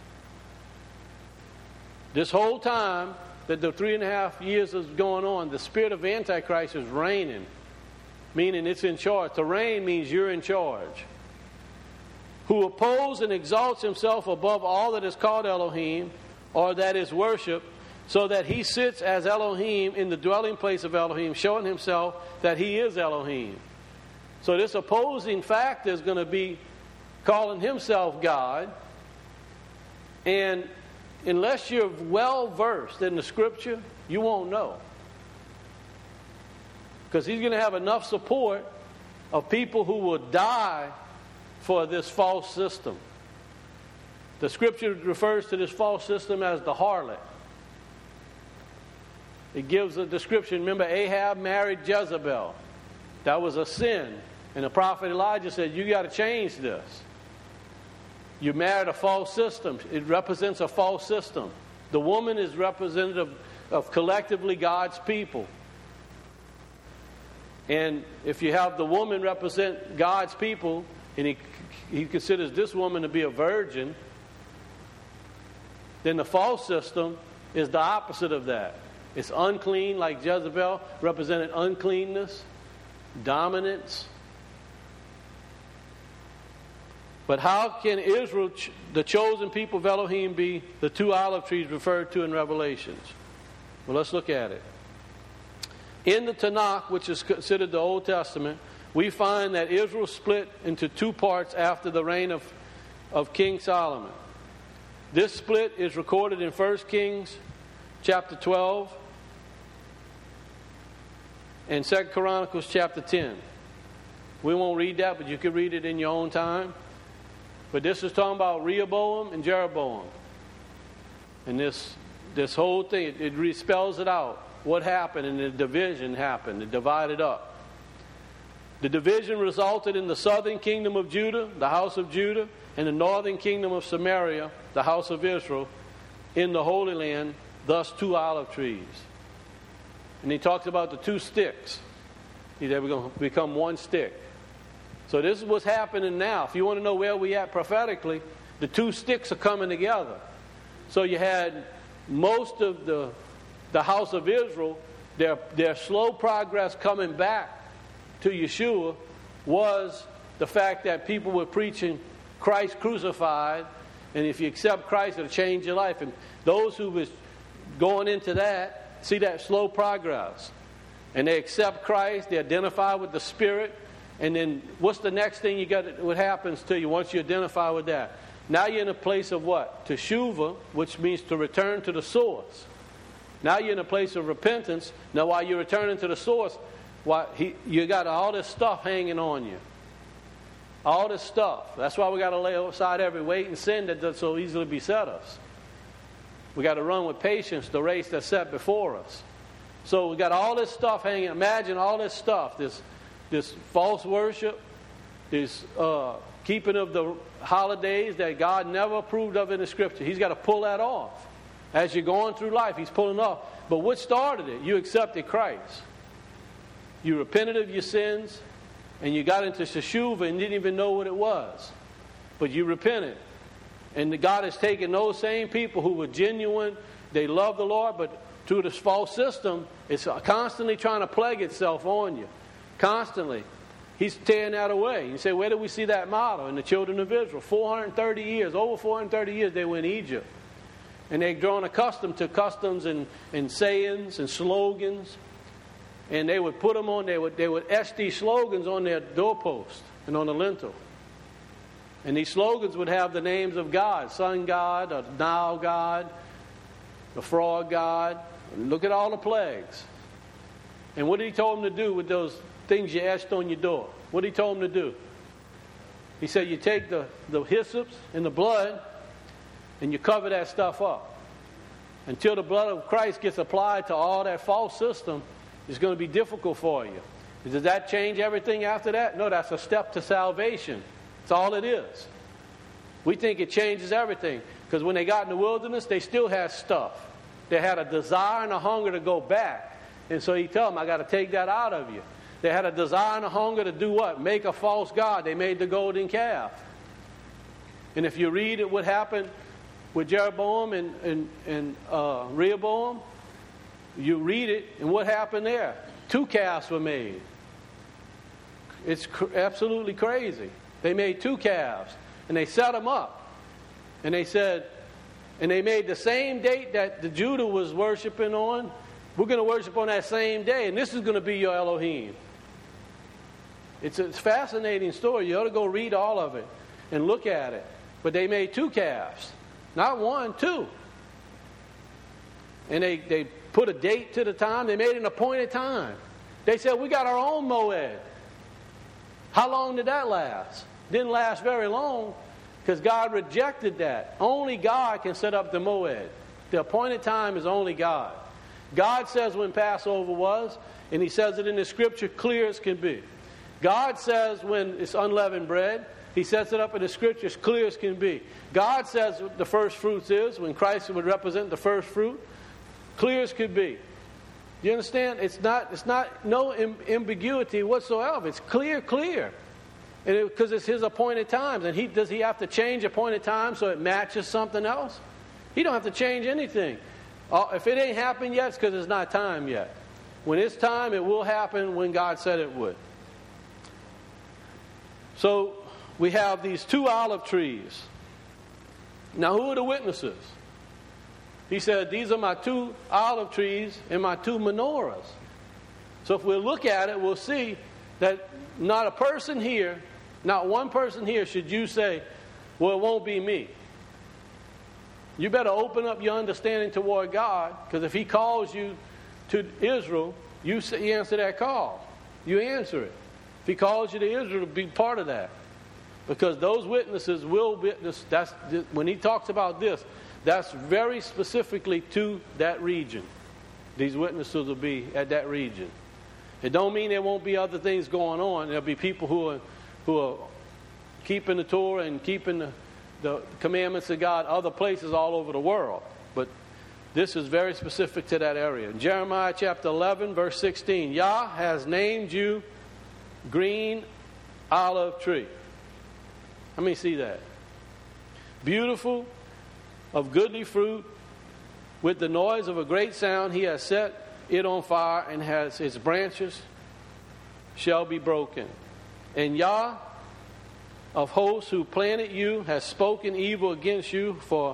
This whole time that the 3.5 years is going on, the spirit of Antichrist is reigning, meaning it's in charge. To reign means you're in charge. Who opposes and exalts himself above all that is called Elohim, or that is worship, so that he sits as Elohim in the dwelling place of Elohim, showing himself that he is Elohim. So this opposing factor is going to be calling himself God. And unless you're well versed in the scripture, you won't know. Because he's going to have enough support of people who will die for this false system. The scripture refers to this false system as the harlot. It gives a description. Remember, Ahab married Jezebel. That was a sin. And the prophet Elijah said, you got to change this. You married a false system. It represents a false system. The woman is representative of collectively God's people. And if you have the woman represent God's people, and he considers this woman to be a virgin, then the false system is the opposite of that. It's unclean, like Jezebel represented uncleanness, dominance. But how can Israel, the chosen people of Elohim, be the 2 olive trees referred to in Revelations? Well, let's look at it. In the Tanakh, which is considered the Old Testament, we find that Israel split into 2 parts after the reign of King Solomon. This split is recorded in 1 Kings chapter 12 and 2 Chronicles chapter 10. We won't read that, but you can read it in your own time. But this is talking about Rehoboam and Jeroboam. And this whole thing, it spells it out. What happened, and the division happened. It divided up. The division resulted in the southern kingdom of Judah, the house of Judah, and the northern kingdom of Samaria, the house of Israel, in the Holy Land, thus 2 olive trees. And he talks about the 2 sticks. They were going to become 1 stick. So this is what's happening now. If you want to know where we at prophetically, the 2 sticks are coming together. So you had most of the house of Israel, their slow progress coming back to Yeshua was the fact that people were preaching Christ crucified, and if you accept Christ, it'll change your life. And those who was going into that see that slow progress. And they accept Christ, they identify with the Spirit, and then what's the next thing you got? What happens to you once you identify with that? Now you're in a place of what? Teshuvah, which means to return to the source. Now you're in a place of repentance. Now while you're returning to the source, you got all this stuff hanging on you. All this stuff. That's why we got to lay aside every weight and sin that does so easily beset us. We got to run with patience the race that's set before us. So we got all this stuff hanging. Imagine all this stuff. This false worship. This keeping of the holidays that God never approved of in the Scripture. He's got to pull that off. As you're going through life, He's pulling off. But what started it? You accepted Christ. You repented of your sins, and you got into Teshuvah and didn't even know what it was. But you repented. And God has taken those same people who were genuine, they love the Lord, but through this false system, it's constantly trying to plague itself on you. Constantly. He's tearing that away. You say, where do we see that model? In the children of Israel. 430 years, over 430 years they were in Egypt. And they'd grown accustomed to customs and sayings and slogans. And they would put them on, they would etch these slogans on their doorpost and on the lintel. And these slogans would have the names of God, sun god, the Nile god, the frog god. And look at all the plagues. And what did He told them to do with those things you etched on your door? What did He told them to do? He said you take the hyssops and the blood and you cover that stuff up. Until the blood of Christ gets applied to all that false system, it's going to be difficult for you. Does that change everything after that? No, that's a step to salvation. That's all it is. We think it changes everything. Because when they got in the wilderness, they still had stuff. They had a desire and a hunger to go back. And so He told them, I got to take that out of you. They had a desire and a hunger to do what? Make a false god. They made the golden calf. And if you read it, what happened with Jeroboam and Rehoboam, you read it, and what happened there? 2 calves were made. It's absolutely crazy. They made 2 calves, and they set them up. And they said, and they made the same date that the Judah was worshiping on. We're going to worship on that same day, and this is going to be your Elohim. It's a fascinating story. You ought to go read all of it and look at it. But they made 2 calves. Not 1, 2. And they put a date to the time. They made an appointed time. They said, we got our own moed. How long did that last? Didn't last very long because God rejected that. Only God can set up the moed. The appointed time is only God. God says when Passover was, and He says it in the Scripture clear as can be. God says when it's unleavened bread. He sets it up in the Scriptures clear as can be. God says what the first fruits is, when Christ would represent the first fruit, clear as could be. You understand? It's not no ambiguity whatsoever. It's clear. And because it's His appointed times. And does He have to change appointed times so it matches something else? He don't have to change anything. If it ain't happened yet, it's because it's not time yet. When it's time, it will happen when God said it would. So we have these 2 olive trees. Now, who are the witnesses? He said, these are my 2 olive trees and my 2 menorahs. So if we look at it, we'll see that not a person here, not one person here should you say, well, it won't be me. You better open up your understanding toward God, because if He calls you to Israel, you answer that call. You answer it. If He calls you to Israel, be part of that. Because those witnesses will witness. When He talks about this, that's very specifically to that region. These witnesses will be at that region. It don't mean there won't be other things going on. There'll be people who are keeping the Torah and keeping the commandments of God other places all over the world. But this is very specific to that area. In Jeremiah chapter 11, verse 16, Yah has named you green olive tree. Let me see that. Beautiful, of goodly fruit, with the noise of a great sound, He has set it on fire, and has its branches shall be broken. And Yah of hosts, who planted you, has spoken evil against you for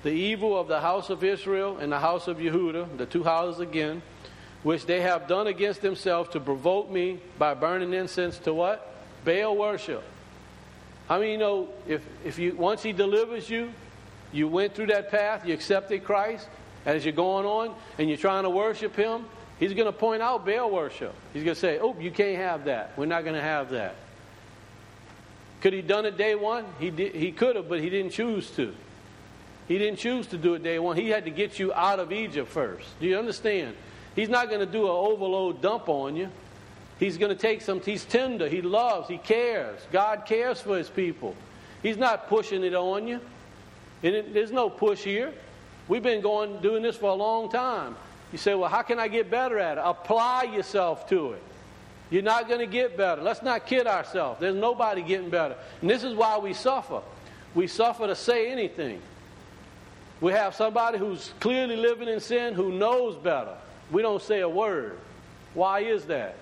the evil of the house of Israel and the house of Yehudah, the two houses again, which they have done against themselves to provoke me by burning incense to what? Baal worship. I mean, you know, if you once he delivers you, you went through that path, you accepted Christ, as you're going on, and you're trying to worship him, he's going to point out Baal worship. He's going to say, oh, you can't have that. We're not going to have that. Could he done it day one? He could have, but he didn't choose to. He didn't choose to do it day one. He had to get you out of Egypt first. Do you understand? He's not going to do an overload dump on you. He's going to take some, he's tender, he loves, he cares. God cares for his people. He's not pushing it on you. And there's no push here. We've been doing this for a long time. You say, well, how can I get better at it? Apply yourself to it. You're not going to get better. Let's not kid ourselves. There's nobody getting better. And this is why we suffer. We suffer to say anything. We have somebody who's clearly living in sin who knows better. We don't say a word. Why is that?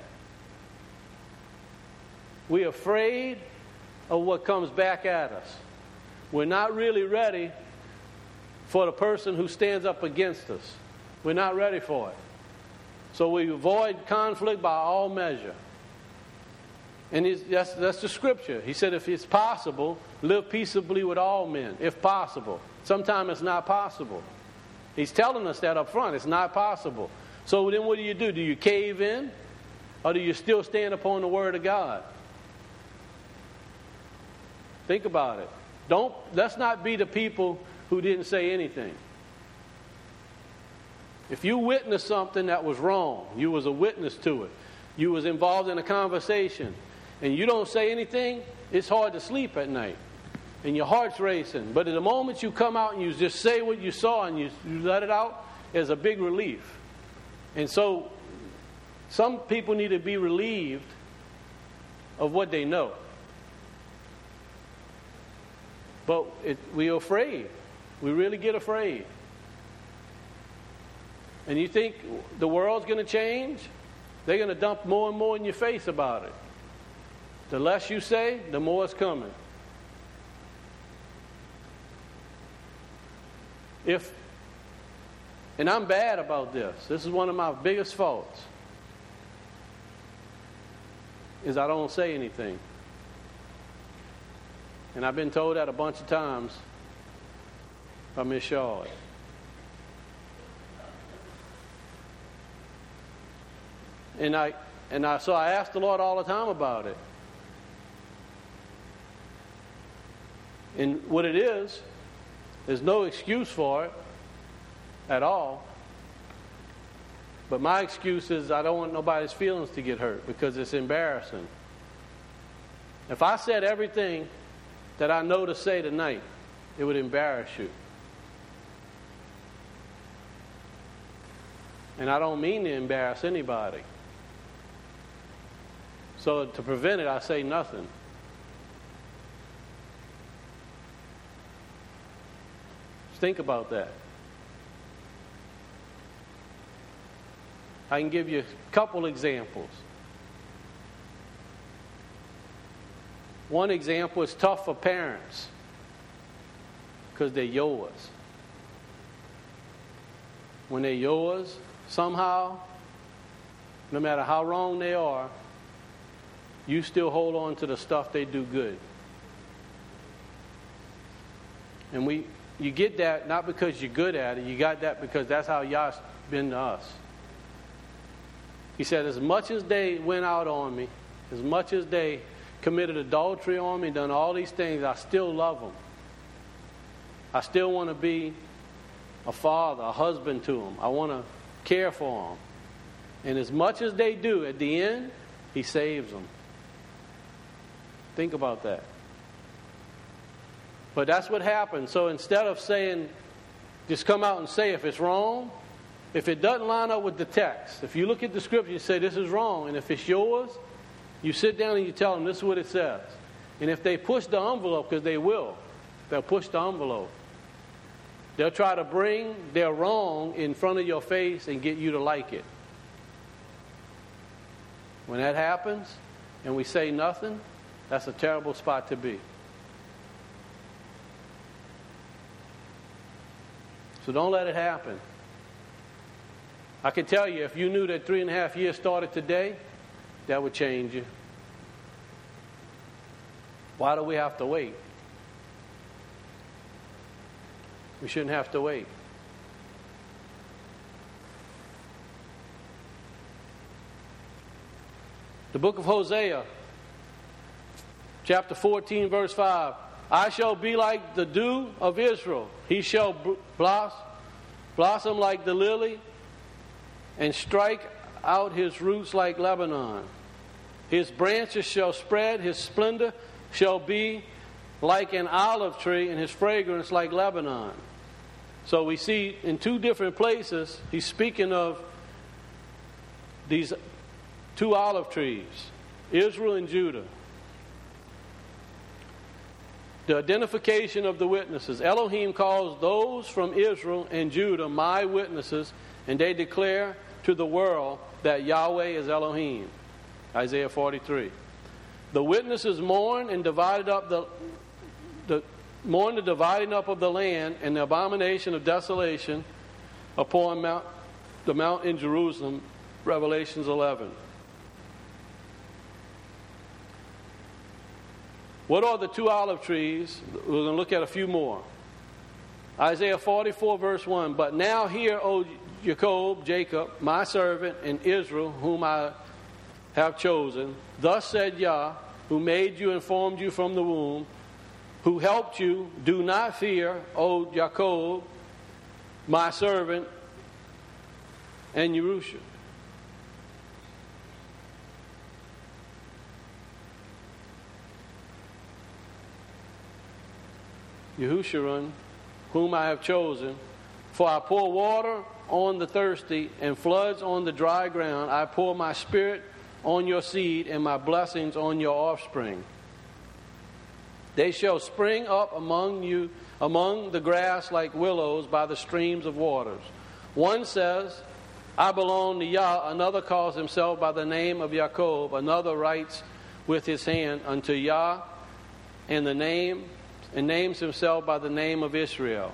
We're afraid of what comes back at us. We're not really ready for the person who stands up against us. We're not ready for it. So we avoid conflict by all measure. And that's the scripture. He said, if it's possible, live peaceably with all men, if possible. Sometimes it's not possible. He's telling us that up front. It's not possible. So then what do? Do you cave in? Or do you still stand upon the word of God? Think about it. Let's not be the people who didn't say anything. If you witnessed something that was wrong, you was a witness to it, you was involved in a conversation, and you don't say anything, it's hard to sleep at night. And your heart's racing. But at the moment you come out and you just say what you saw and you let it out, it's a big relief. And so some people need to be relieved of what they know. But we're afraid. We really get afraid. And you think the world's going to change? They're going to dump more and more in your face about it. The less you say, the more it's coming. And I'm bad about this. This is one of my biggest faults. Is I don't say anything. And I've been told that a bunch of times by Miss Charlotte. So I ask the Lord all the time about it. And what it is, there's no excuse for it at all. But my excuse is I don't want nobody's feelings to get hurt because it's embarrassing. If I said everything that I know to say tonight, it would embarrass you. And I don't mean to embarrass anybody. So to prevent it, I say nothing. Just think about that. I can give you a couple examples. One example is tough for parents because they're yours. When they're yours, somehow, no matter how wrong they are, you still hold on to the stuff they do good. And you get that not because you're good at it, you got that because that's how Yah's been to us. He said, as much as they went out on me, as much as they committed adultery on me, done all these things, I still love them. I still want to be a father, a husband to them. I want to care for them. And as much as they do, at the end, He saves them. Think about that. But that's what happens. So instead of saying, just come out and say if it's wrong, if it doesn't line up with the text, if you look at the scripture, you say this is wrong, and if it's yours, you sit down and you tell them this is what it says. And if they push the envelope, because they will, they'll push the envelope. They'll try to bring their wrong in front of your face and get you to like it. When that happens and we say nothing, that's a terrible spot to be. So don't let it happen. I can tell you, if you knew that 3.5 years started today, that would change you. Why do we have to wait? We shouldn't have to wait. The book of Hosea, chapter 14, verse 5. I shall be like the dew of Israel. He shall blossom like the lily and strike out his roots like Lebanon. His branches shall spread, his splendor shall be like an olive tree, and his fragrance like Lebanon. So we see in two different places, he's speaking of these two olive trees, Israel and Judah. The identification of the witnesses. Elohim calls those from Israel and Judah my witnesses, and they declare to the world that Yahweh is Elohim. Isaiah 43. The witnesses mourn and divided up the dividing up of the land and the abomination of desolation upon the mount in Jerusalem. Revelations 11. What are the two olive trees? We're going to look at a few more. Isaiah 44, verse 1. But now hear, O Jacob, my servant, and Israel, whom I have chosen. Thus said Yah, who made you and formed you from the womb, who helped you. Do not fear, O Jacob, my servant, and Yerusha. Yehusharun, whom I have chosen. For I pour water on the thirsty and floods on the dry ground. I pour my spirit on your seed and my blessings on your offspring. They shall spring up among you, among the grass like willows by the streams of waters. One says, I belong to Yah. Another calls himself by the name of Jacob. Another writes with his hand unto Yah and names himself by the name of Israel.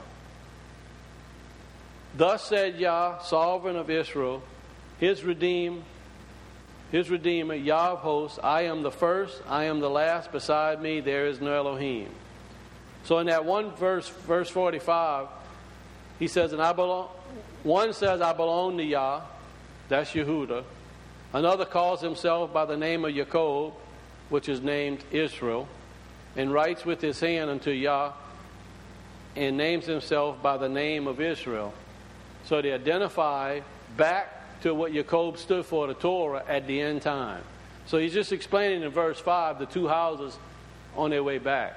Thus said Yah, sovereign of Israel, his Redeemer, Yah of hosts, I am the first, I am the last, beside me there is no Elohim. So in that one verse 45, he says, one says, I belong to Yah, that's Yehudah. Another calls himself by the name of Jacob, which is named Israel, and writes with his hand unto Yah, and names himself by the name of Israel. So they identify back to what Jacob stood for, the Torah, at the end time. So he's just explaining in verse 5 the two houses on their way back.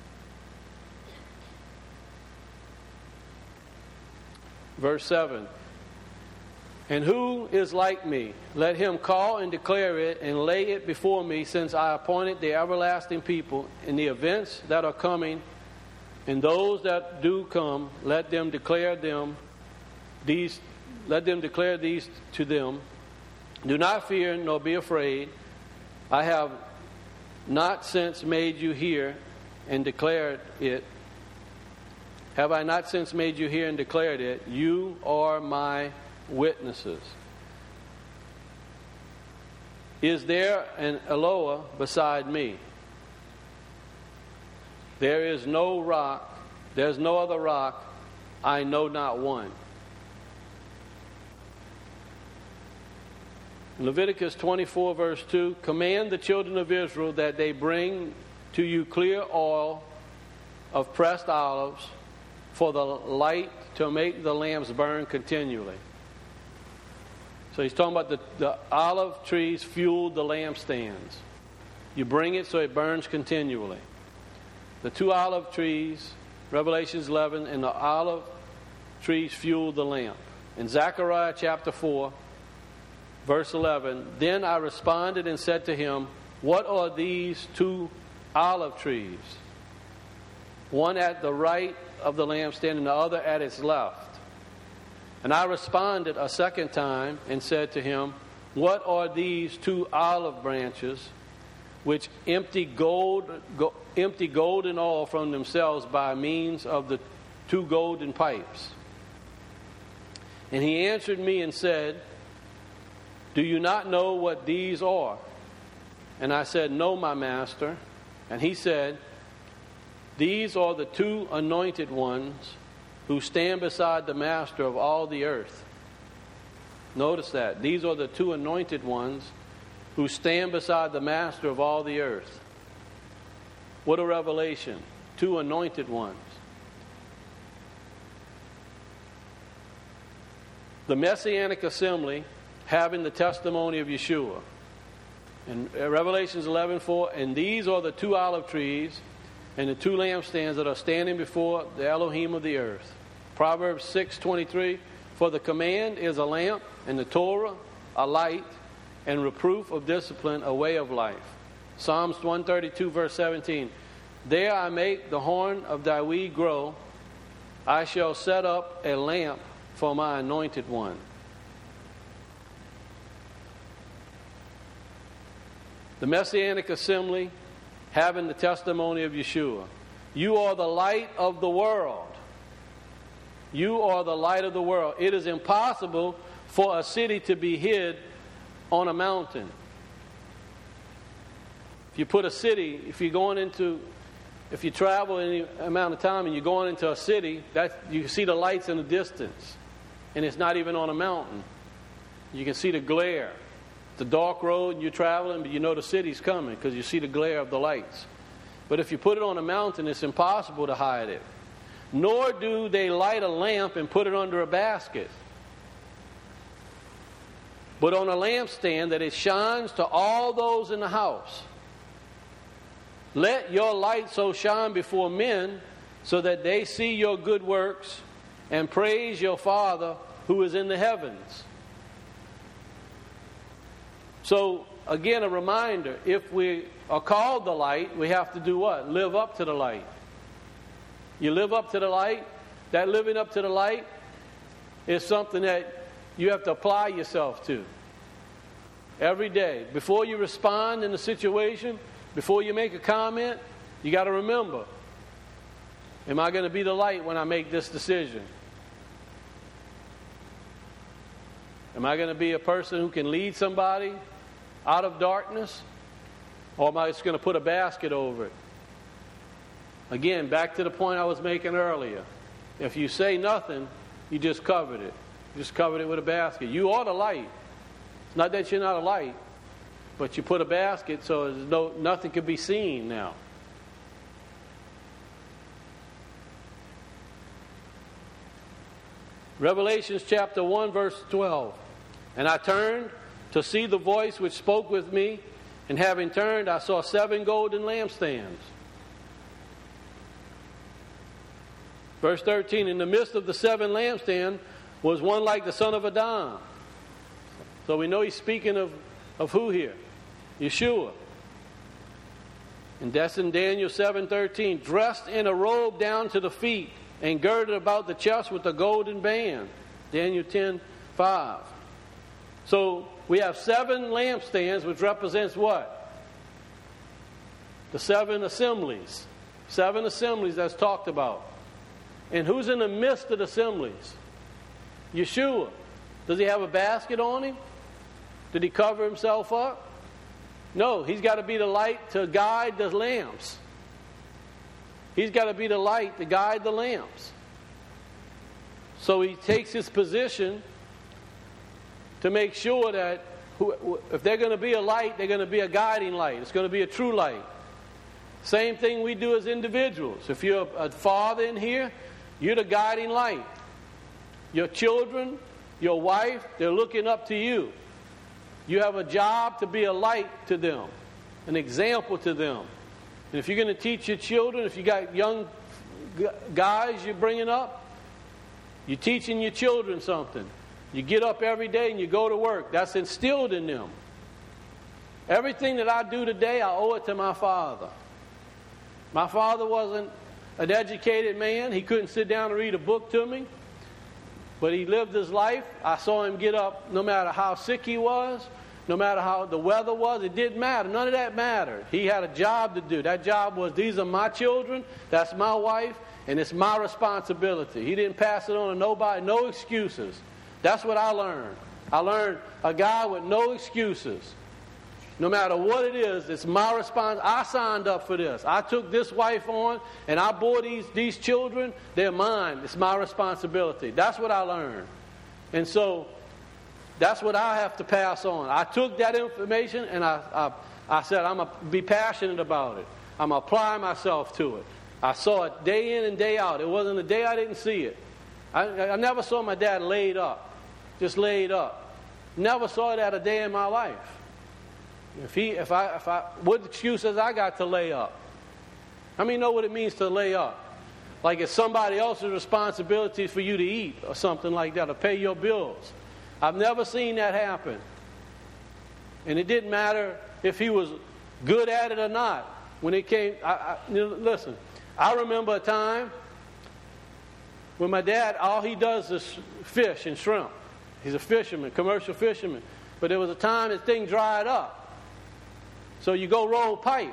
Verse 7. And who is like me? Let him call and declare it and lay it before me, since I appointed the everlasting people in the events that are coming, and those that do come, let them declare these to them. Do not fear, nor be afraid. I have not since made you hear and declared it. Have I not since made you hear and declared it? You are my witnesses. Is there an Eloah beside me? There is no rock, there's no other rock, I know not one. Leviticus 24 verse 2, command the children of Israel that they bring to you clear oil of pressed olives for the light to make the lamps burn continually. So he's talking about the olive trees fueled the lampstands. You bring it so it burns continually. The two olive trees, Revelations 11, and the olive trees fueled the lamp. In Zechariah chapter 4, verse 11, then I responded and said to him, what are these two olive trees? One at the right of the lampstand and the other at its left. And I responded a second time and said to him, what are these two olive branches which empty gold and oil from themselves by means of the two golden pipes? And he answered me and said, do you not know what these are? And I said, no, my master. And he said, these are the two anointed ones who stand beside the master of all the earth. Notice that. These are the two anointed ones who stand beside the master of all the earth. What a revelation. Two anointed ones. The Messianic assembly having the testimony of Yeshua. In Revelations 11:4, and these are the two olive trees and the two lampstands that are standing before the Elohim of the earth. Proverbs 6:23, for the command is a lamp, and the Torah a light, and reproof of discipline a way of life. Psalms 132 verse 17, there I make the horn of thy weed grow, I shall set up a lamp for my anointed one. The Messianic assembly having the testimony of Yeshua. You are the light of the world. You are the light of the world. It is impossible for a city to be hid on a mountain. If you put a city, if you travel any amount of time and you're going into a city, you can see the lights in the distance. And it's not even on a mountain. You can see the glare. It's a dark road and you're traveling, but you know the city's coming because you see the glare of the lights. But if you put it on a mountain, it's impossible to hide it. Nor do they light a lamp and put it under a basket, but on a lampstand that it shines to all those in the house. Let your light so shine before men so that they see your good works and praise your Father who is in the heavens. So, again, a reminder, if we are called the light, we have to do what? Live up to the light. You live up to the light. That living up to the light is something that you have to apply yourself to every day. Before you respond in a situation, before you make a comment, you got to remember, am I going to be the light when I make this decision? Am I going to be a person who can lead somebody out of darkness? Or am I just going to put a basket over it? Again, back to the point I was making earlier. If you say nothing, you just covered it. You just covered it with a basket. You are the light. It's not that you're not a light, but you put a basket so nothing can be seen now. Revelations chapter 1 verse 12. And I turned to see the voice which spoke with me, and having turned, I saw 7 golden lampstands. Verse 13, in the midst of the 7 lampstands was one like the son of Adam. So we know he's speaking of who here? Yeshua. And that's in Daniel 7:13. Dressed in a robe down to the feet, and girded about the chest with a golden band. Daniel 10:5. So we have 7 lampstands, which represents what? The 7 assemblies. 7 assemblies that's talked about. And who's in the midst of the assemblies? Yeshua. Does he have a basket on him? Did he cover himself up? No, he's got to be the light to guide the lamps. He's got to be the light to guide the lamps. So he takes his position to make sure that if they're going to be a light, they're going to be a guiding light. It's going to be a true light. Same thing we do as individuals. If you're a father in here, you're the guiding light. Your children, your wife, they're looking up to you. You have a job to be a light to them, an example to them. And if you're going to teach your children, if you got young guys you're bringing up, you're teaching your children something. You get up every day and you go to work. That's instilled in them. Everything that I do today, I owe it to my father. My father wasn't an educated man. He couldn't sit down and read a book to me. But he lived his life. I saw him get up no matter how sick he was, no matter how the weather was. It didn't matter. None of that mattered. He had a job to do. That job was, these are my children, that's my wife, and it's my responsibility. He didn't pass it on to nobody, no excuses. That's what I learned. I learned a guy with no excuses. No matter what it is, it's my response. I signed up for this. I took this wife on, and I bore these children. They're mine. It's my responsibility. That's what I learned. And so that's what I have to pass on. I took that information, and I said, I'm going to be passionate about it. I'm going to apply myself to it. I saw it day in and day out. It wasn't a day I didn't see it. I never saw my dad laid up. Just laid up. Never saw that a day in my life. What excuses I got to lay up? How many know what it means to lay up? Like it's somebody else's responsibility for you to eat or something like that, or pay your bills. I've never seen that happen. And it didn't matter if he was good at it or not. When it came, listen, I remember a time when my dad, all he does is fish and shrimp. He's a fisherman, commercial fisherman. But there was a time this thing dried up. So you go roll pipe.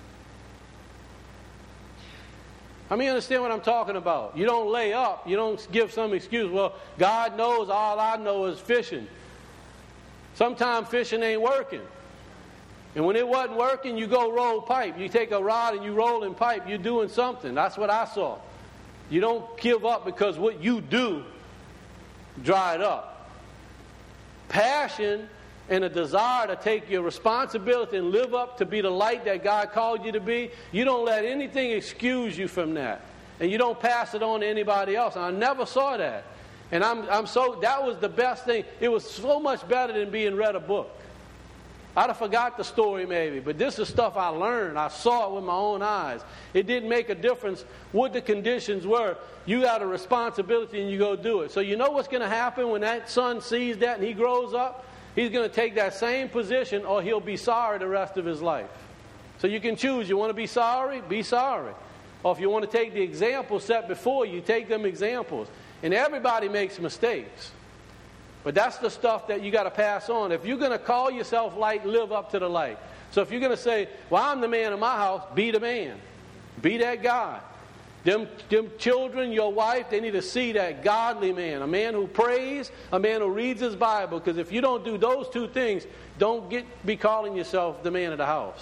How many understand what I'm talking about? You don't lay up. You don't give some excuse. Well, God knows all I know is fishing. Sometimes fishing ain't working. And when it wasn't working, you go roll pipe. You take a rod and you roll in pipe. You're doing something. That's what I saw. You don't give up because what you do dried up. Passion and a desire to take your responsibility and live up to be the light that God called you to be, you don't let anything excuse you from that. And you don't pass it on to anybody else. And I never saw that. And that was the best thing. It was so much better than being read a book. I'd have forgot the story maybe, but this is stuff I learned. I saw it with my own eyes. It didn't make a difference what the conditions were. You got a responsibility and you go do it. So you know what's going to happen when that son sees that and he grows up? He's going to take that same position or he'll be sorry the rest of his life. So you can choose. You want to be sorry? Be sorry. Or if you want to take the example set before you, take them examples. And everybody makes mistakes. But that's the stuff that you got to pass on. If you're going to call yourself light, live up to the light. So if you're going to say, well, I'm the man of my house, be the man. Be that guy. Them children, your wife, they need to see that godly man. A man who prays, a man who reads his Bible. Because if you don't do those two things, don't be calling yourself the man of the house.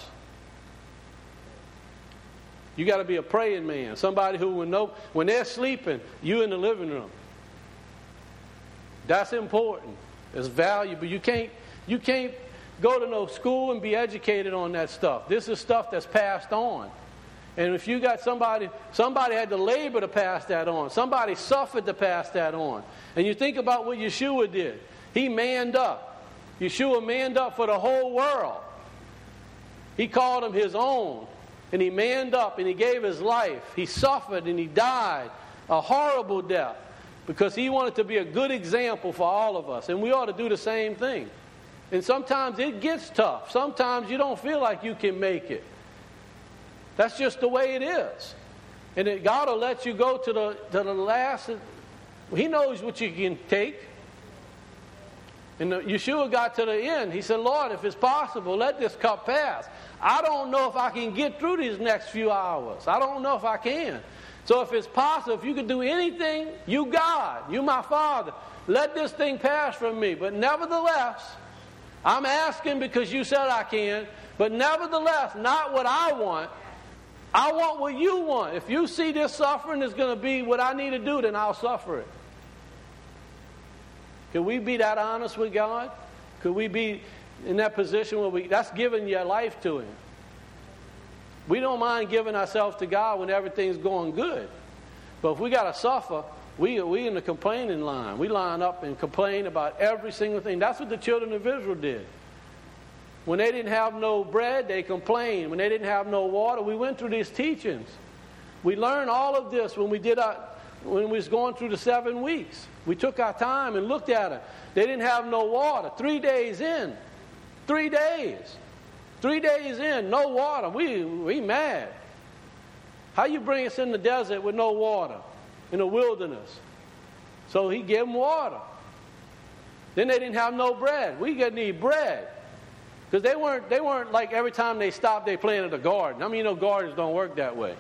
You got to be a praying man. Somebody who will know when they're sleeping, you in the living room. That's important. It's valuable. You can't go to no school and be educated on that stuff. This is stuff that's passed on. And if you got somebody had to labor to pass that on. Somebody suffered to pass that on. And you think about what Yeshua did. He manned up. Yeshua manned up for the whole world. He called them his own. And he manned up and he gave his life. He suffered and he died a horrible death. Because he wanted to be a good example for all of us. And we ought to do the same thing. And sometimes it gets tough. Sometimes you don't feel like you can make it. That's just the way it is. And God will let you go to the last. He knows what you can take. And Yeshua got to the end. He said, Lord, if it's possible, let this cup pass. I don't know if I can get through these next few hours. I don't know if I can. So if it's possible, if you could do anything, you God, you my Father, let this thing pass from me. But nevertheless, I'm asking because you said I can, but nevertheless, not what I want. I want what you want. If you see this suffering is going to be what I need to do, then I'll suffer it. Could we be that honest with God? Could we be in that position where that's giving your life to Him? We don't mind giving ourselves to God when everything's going good. But if we got to suffer, we in the complaining line. We line up and complain about every single thing. That's what the children of Israel did. When they didn't have no bread, they complained. When they didn't have no water, we went through these teachings. We learned all of this when we was going through the 7 weeks. We took our time and looked at it. They didn't have no water. 3 days in. 3 days. 3 days in, no water. We mad. How you bring us in the desert with no water? In the wilderness. So he gave them water. Then they didn't have no bread. We need bread. Because they weren't like every time they stopped, they planted a garden. I mean, gardens don't work that way.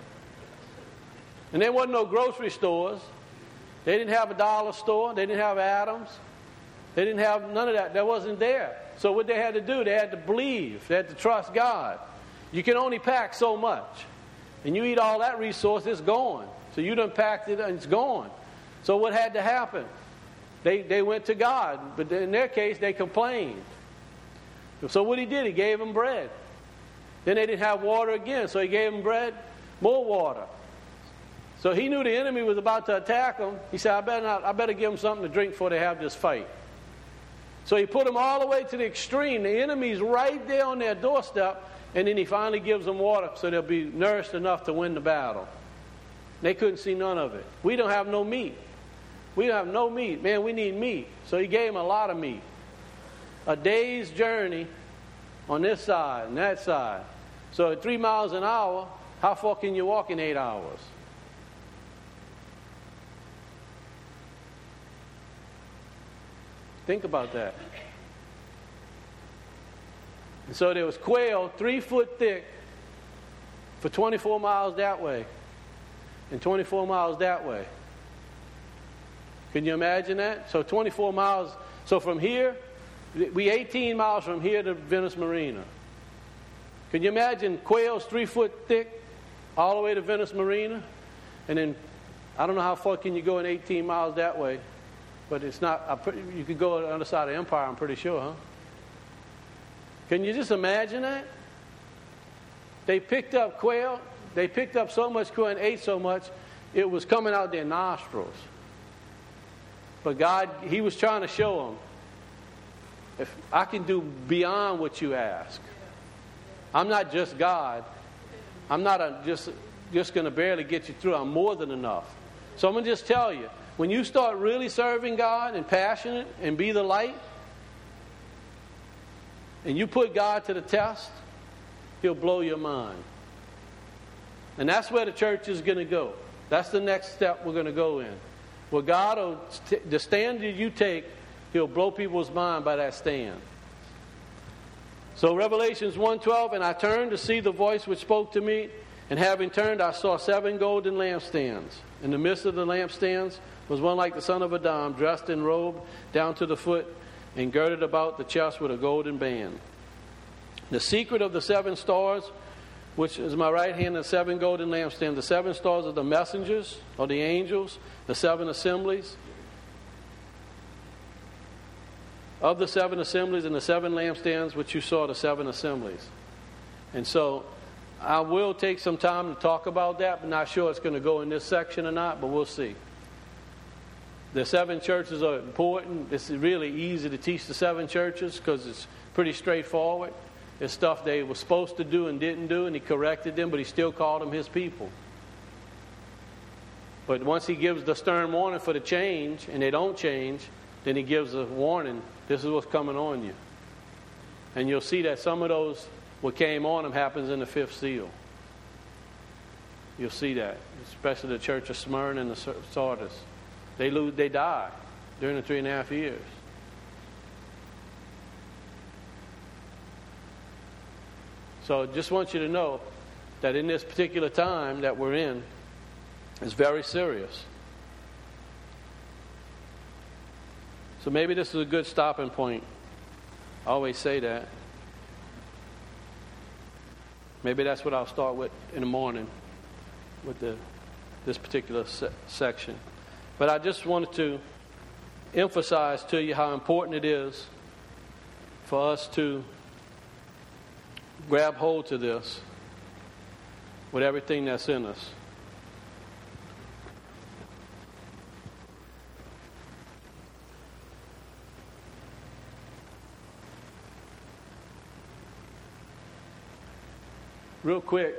And there wasn't no grocery stores. They didn't have a dollar store. They didn't have Adams. They didn't have none of that. That wasn't there. So what they had to do, they had to believe. They had to trust God. You can only pack so much. And you eat all that resource, it's gone. So you done packed it and it's gone. So what had to happen? They went to God. But in their case, they complained. So what he did, he gave them bread. Then they didn't have water again. So he gave them bread, more water. So he knew the enemy was about to attack them. He said, I better give them something to drink before they have this fight. So he put them all the way to the extreme. The enemy's right there on their doorstep. And then he finally gives them water so they'll be nourished enough to win the battle. They couldn't see none of it. We don't have no meat. We don't have no meat. Man, we need meat. So he gave them a lot of meat. A day's journey on this side and that side. So at 3 miles an hour, how far can you walk in 8 hours? Think about that. And so there was quail 3 foot thick for 24 miles that way and 24 miles that way. Can you imagine that? So 24 miles. So from here, we 18 miles from here to Venice Marina. Can you imagine quails 3 foot thick all the way to Venice Marina? And then, I don't know how far can you go in 18 miles that way. But it's not, you could go on the other side of the empire, I'm pretty sure, huh? Can you just imagine that? They picked up quail. They picked up so much quail and ate so much, it was coming out their nostrils. But God, he was trying to show them, if I can do beyond what you ask. I'm not just God. I'm not just going to barely get you through. I'm more than enough. So I'm going to just tell you, when you start really serving God and passionate and be the light, and you put God to the test, he'll blow your mind. And that's where the church is going to go. That's the next step we're going to go in. Where God will, the stand that you take, he'll blow people's mind by that stand. So Revelations 1:12, and I turned to see the voice which spoke to me, and having turned, I saw 7 golden lampstands. In the midst of the lampstands was one like the son of Adam, dressed in robe down to the foot, and girded about the chest with a golden band. The secret of the 7 stars, which is my right hand, and 7 golden lampstands. The 7 stars are the messengers, or the angels, the 7 assemblies. Of the 7 assemblies and the 7 lampstands, which you saw, the 7 assemblies. And so, I will take some time to talk about that, but not sure it's going to go in this section or not, but we'll see. The 7 churches are important. It's really easy to teach the 7 churches because it's pretty straightforward. It's stuff they were supposed to do and didn't do, and he corrected them, but he still called them his people. But once he gives the stern warning for the change, and they don't change, then he gives a warning, this is what's coming on you. And you'll see that some of those, what came on them happens in the 5th seal. You'll see that, especially the church of Smyrna and the Sardis. They die during the 3.5 years. So just want you to know that in this particular time that we're in, it's very serious. So maybe this is a good stopping point. I always say that. Maybe that's what I'll start with in the morning with this particular section. But I just wanted to emphasize to you how important it is for us to grab hold to this with everything that's in us. Real quick,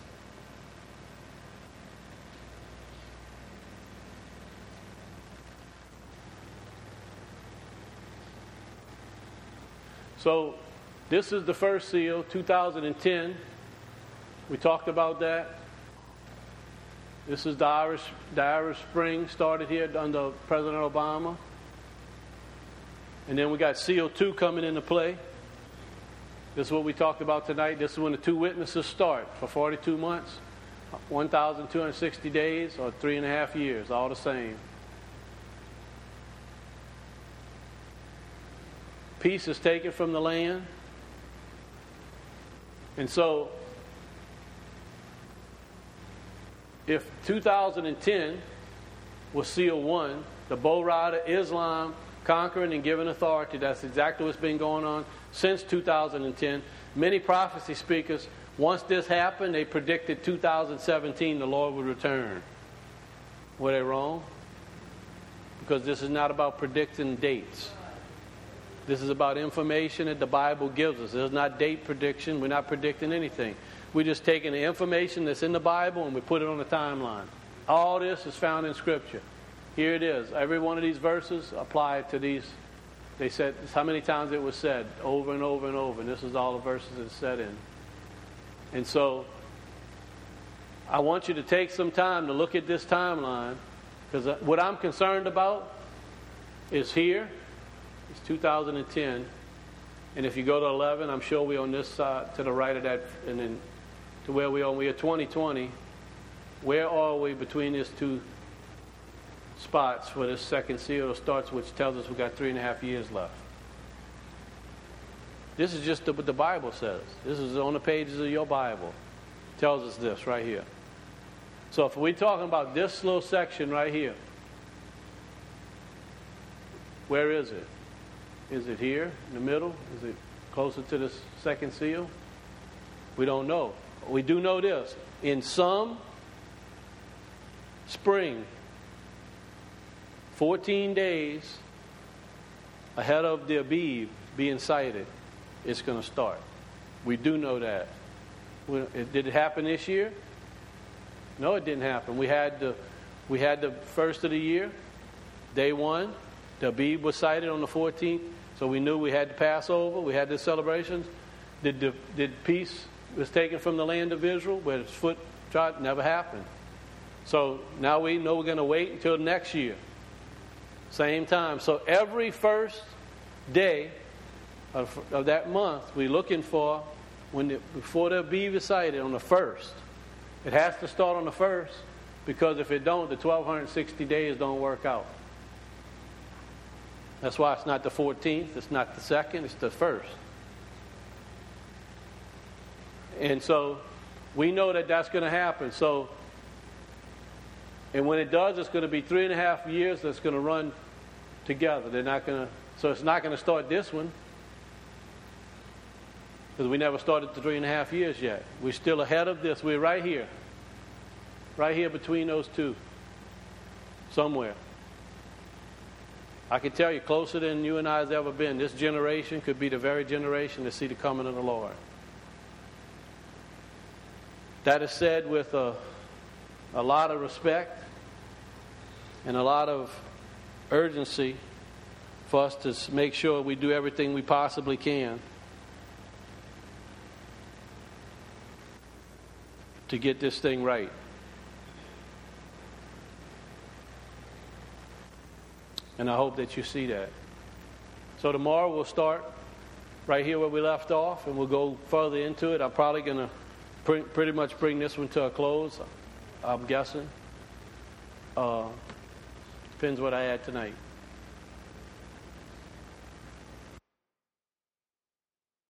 so this is the first seal, 2010. We talked about that. This is the Irish Spring, started here under President Obama. And then we got seal 2 coming into play. This is what we talked about tonight. This is when the 2 witnesses start for 42 months, 1,260 days, or 3.5 years, all the same. peace is taken from the land. And so, if 2010 was seal 1, the Bow Rider, Islam, conquering and giving authority, that's exactly what's been going on since 2010. Many prophecy speakers, once this happened, they predicted 2017 the Lord would return. Were they wrong? Because this is not about predicting dates. This is about information that the Bible gives us. This is not date prediction. We're not predicting anything. We're just taking the information that's in the Bible and we put it on the timeline. All this is found in Scripture. Here it is. Every one of these verses apply to these. They said how many times it was said over and over and over. And this is all the verses it's said in. And so I want you to take some time to look at this timeline, because what I'm concerned about is here. It's 2010. And if you go to 11, I'm sure we're on this side, to the right of that, and then to where we are. We are 2020. Where are we between these two spots where this second seal starts, which tells us we've got 3.5 years left? This is just what the Bible says. This is on the pages of your Bible. It tells us this right here. So if we're talking about this little section right here, where is it? Is it here in the middle? Is it closer to this second seal? We don't know. We do know this. In some spring, 14 days ahead of the Abib being sighted, it's going to start. We do know that. Did it happen this year? No, it didn't happen. We had the first of the year, day 1. The Abib was sighted on the 14th, so we knew we had the Passover. We had the celebrations. Did peace was taken from the land of Israel, where its foot trod? Never happened. So now we know we're going to wait until next year, same time. So every first day of that month, we're looking for before the Abib is sighted on the 1st. It has to start on the 1st, because if it don't, the 1260 days don't work out. That's why it's not the 14th, it's not the 2nd, it's the 1st. And so we know that that's going to happen. So, and when it does, it's going to be 3.5 years that's going to run together. They're not going to. So it's not going to start this one, because we never started the 3.5 years yet. We're still ahead of this. We're right here between those two, somewhere. I can tell you, closer than you and I has ever been. This generation could be the very generation to see the coming of the Lord. That is said with a lot of respect and a lot of urgency for us to make sure we do everything we possibly can to get this thing right. And I hope that you see that. So tomorrow we'll start right here where we left off, and we'll go further into it. I'm probably going to pretty much bring this one to a close, I'm guessing. Depends what I add tonight.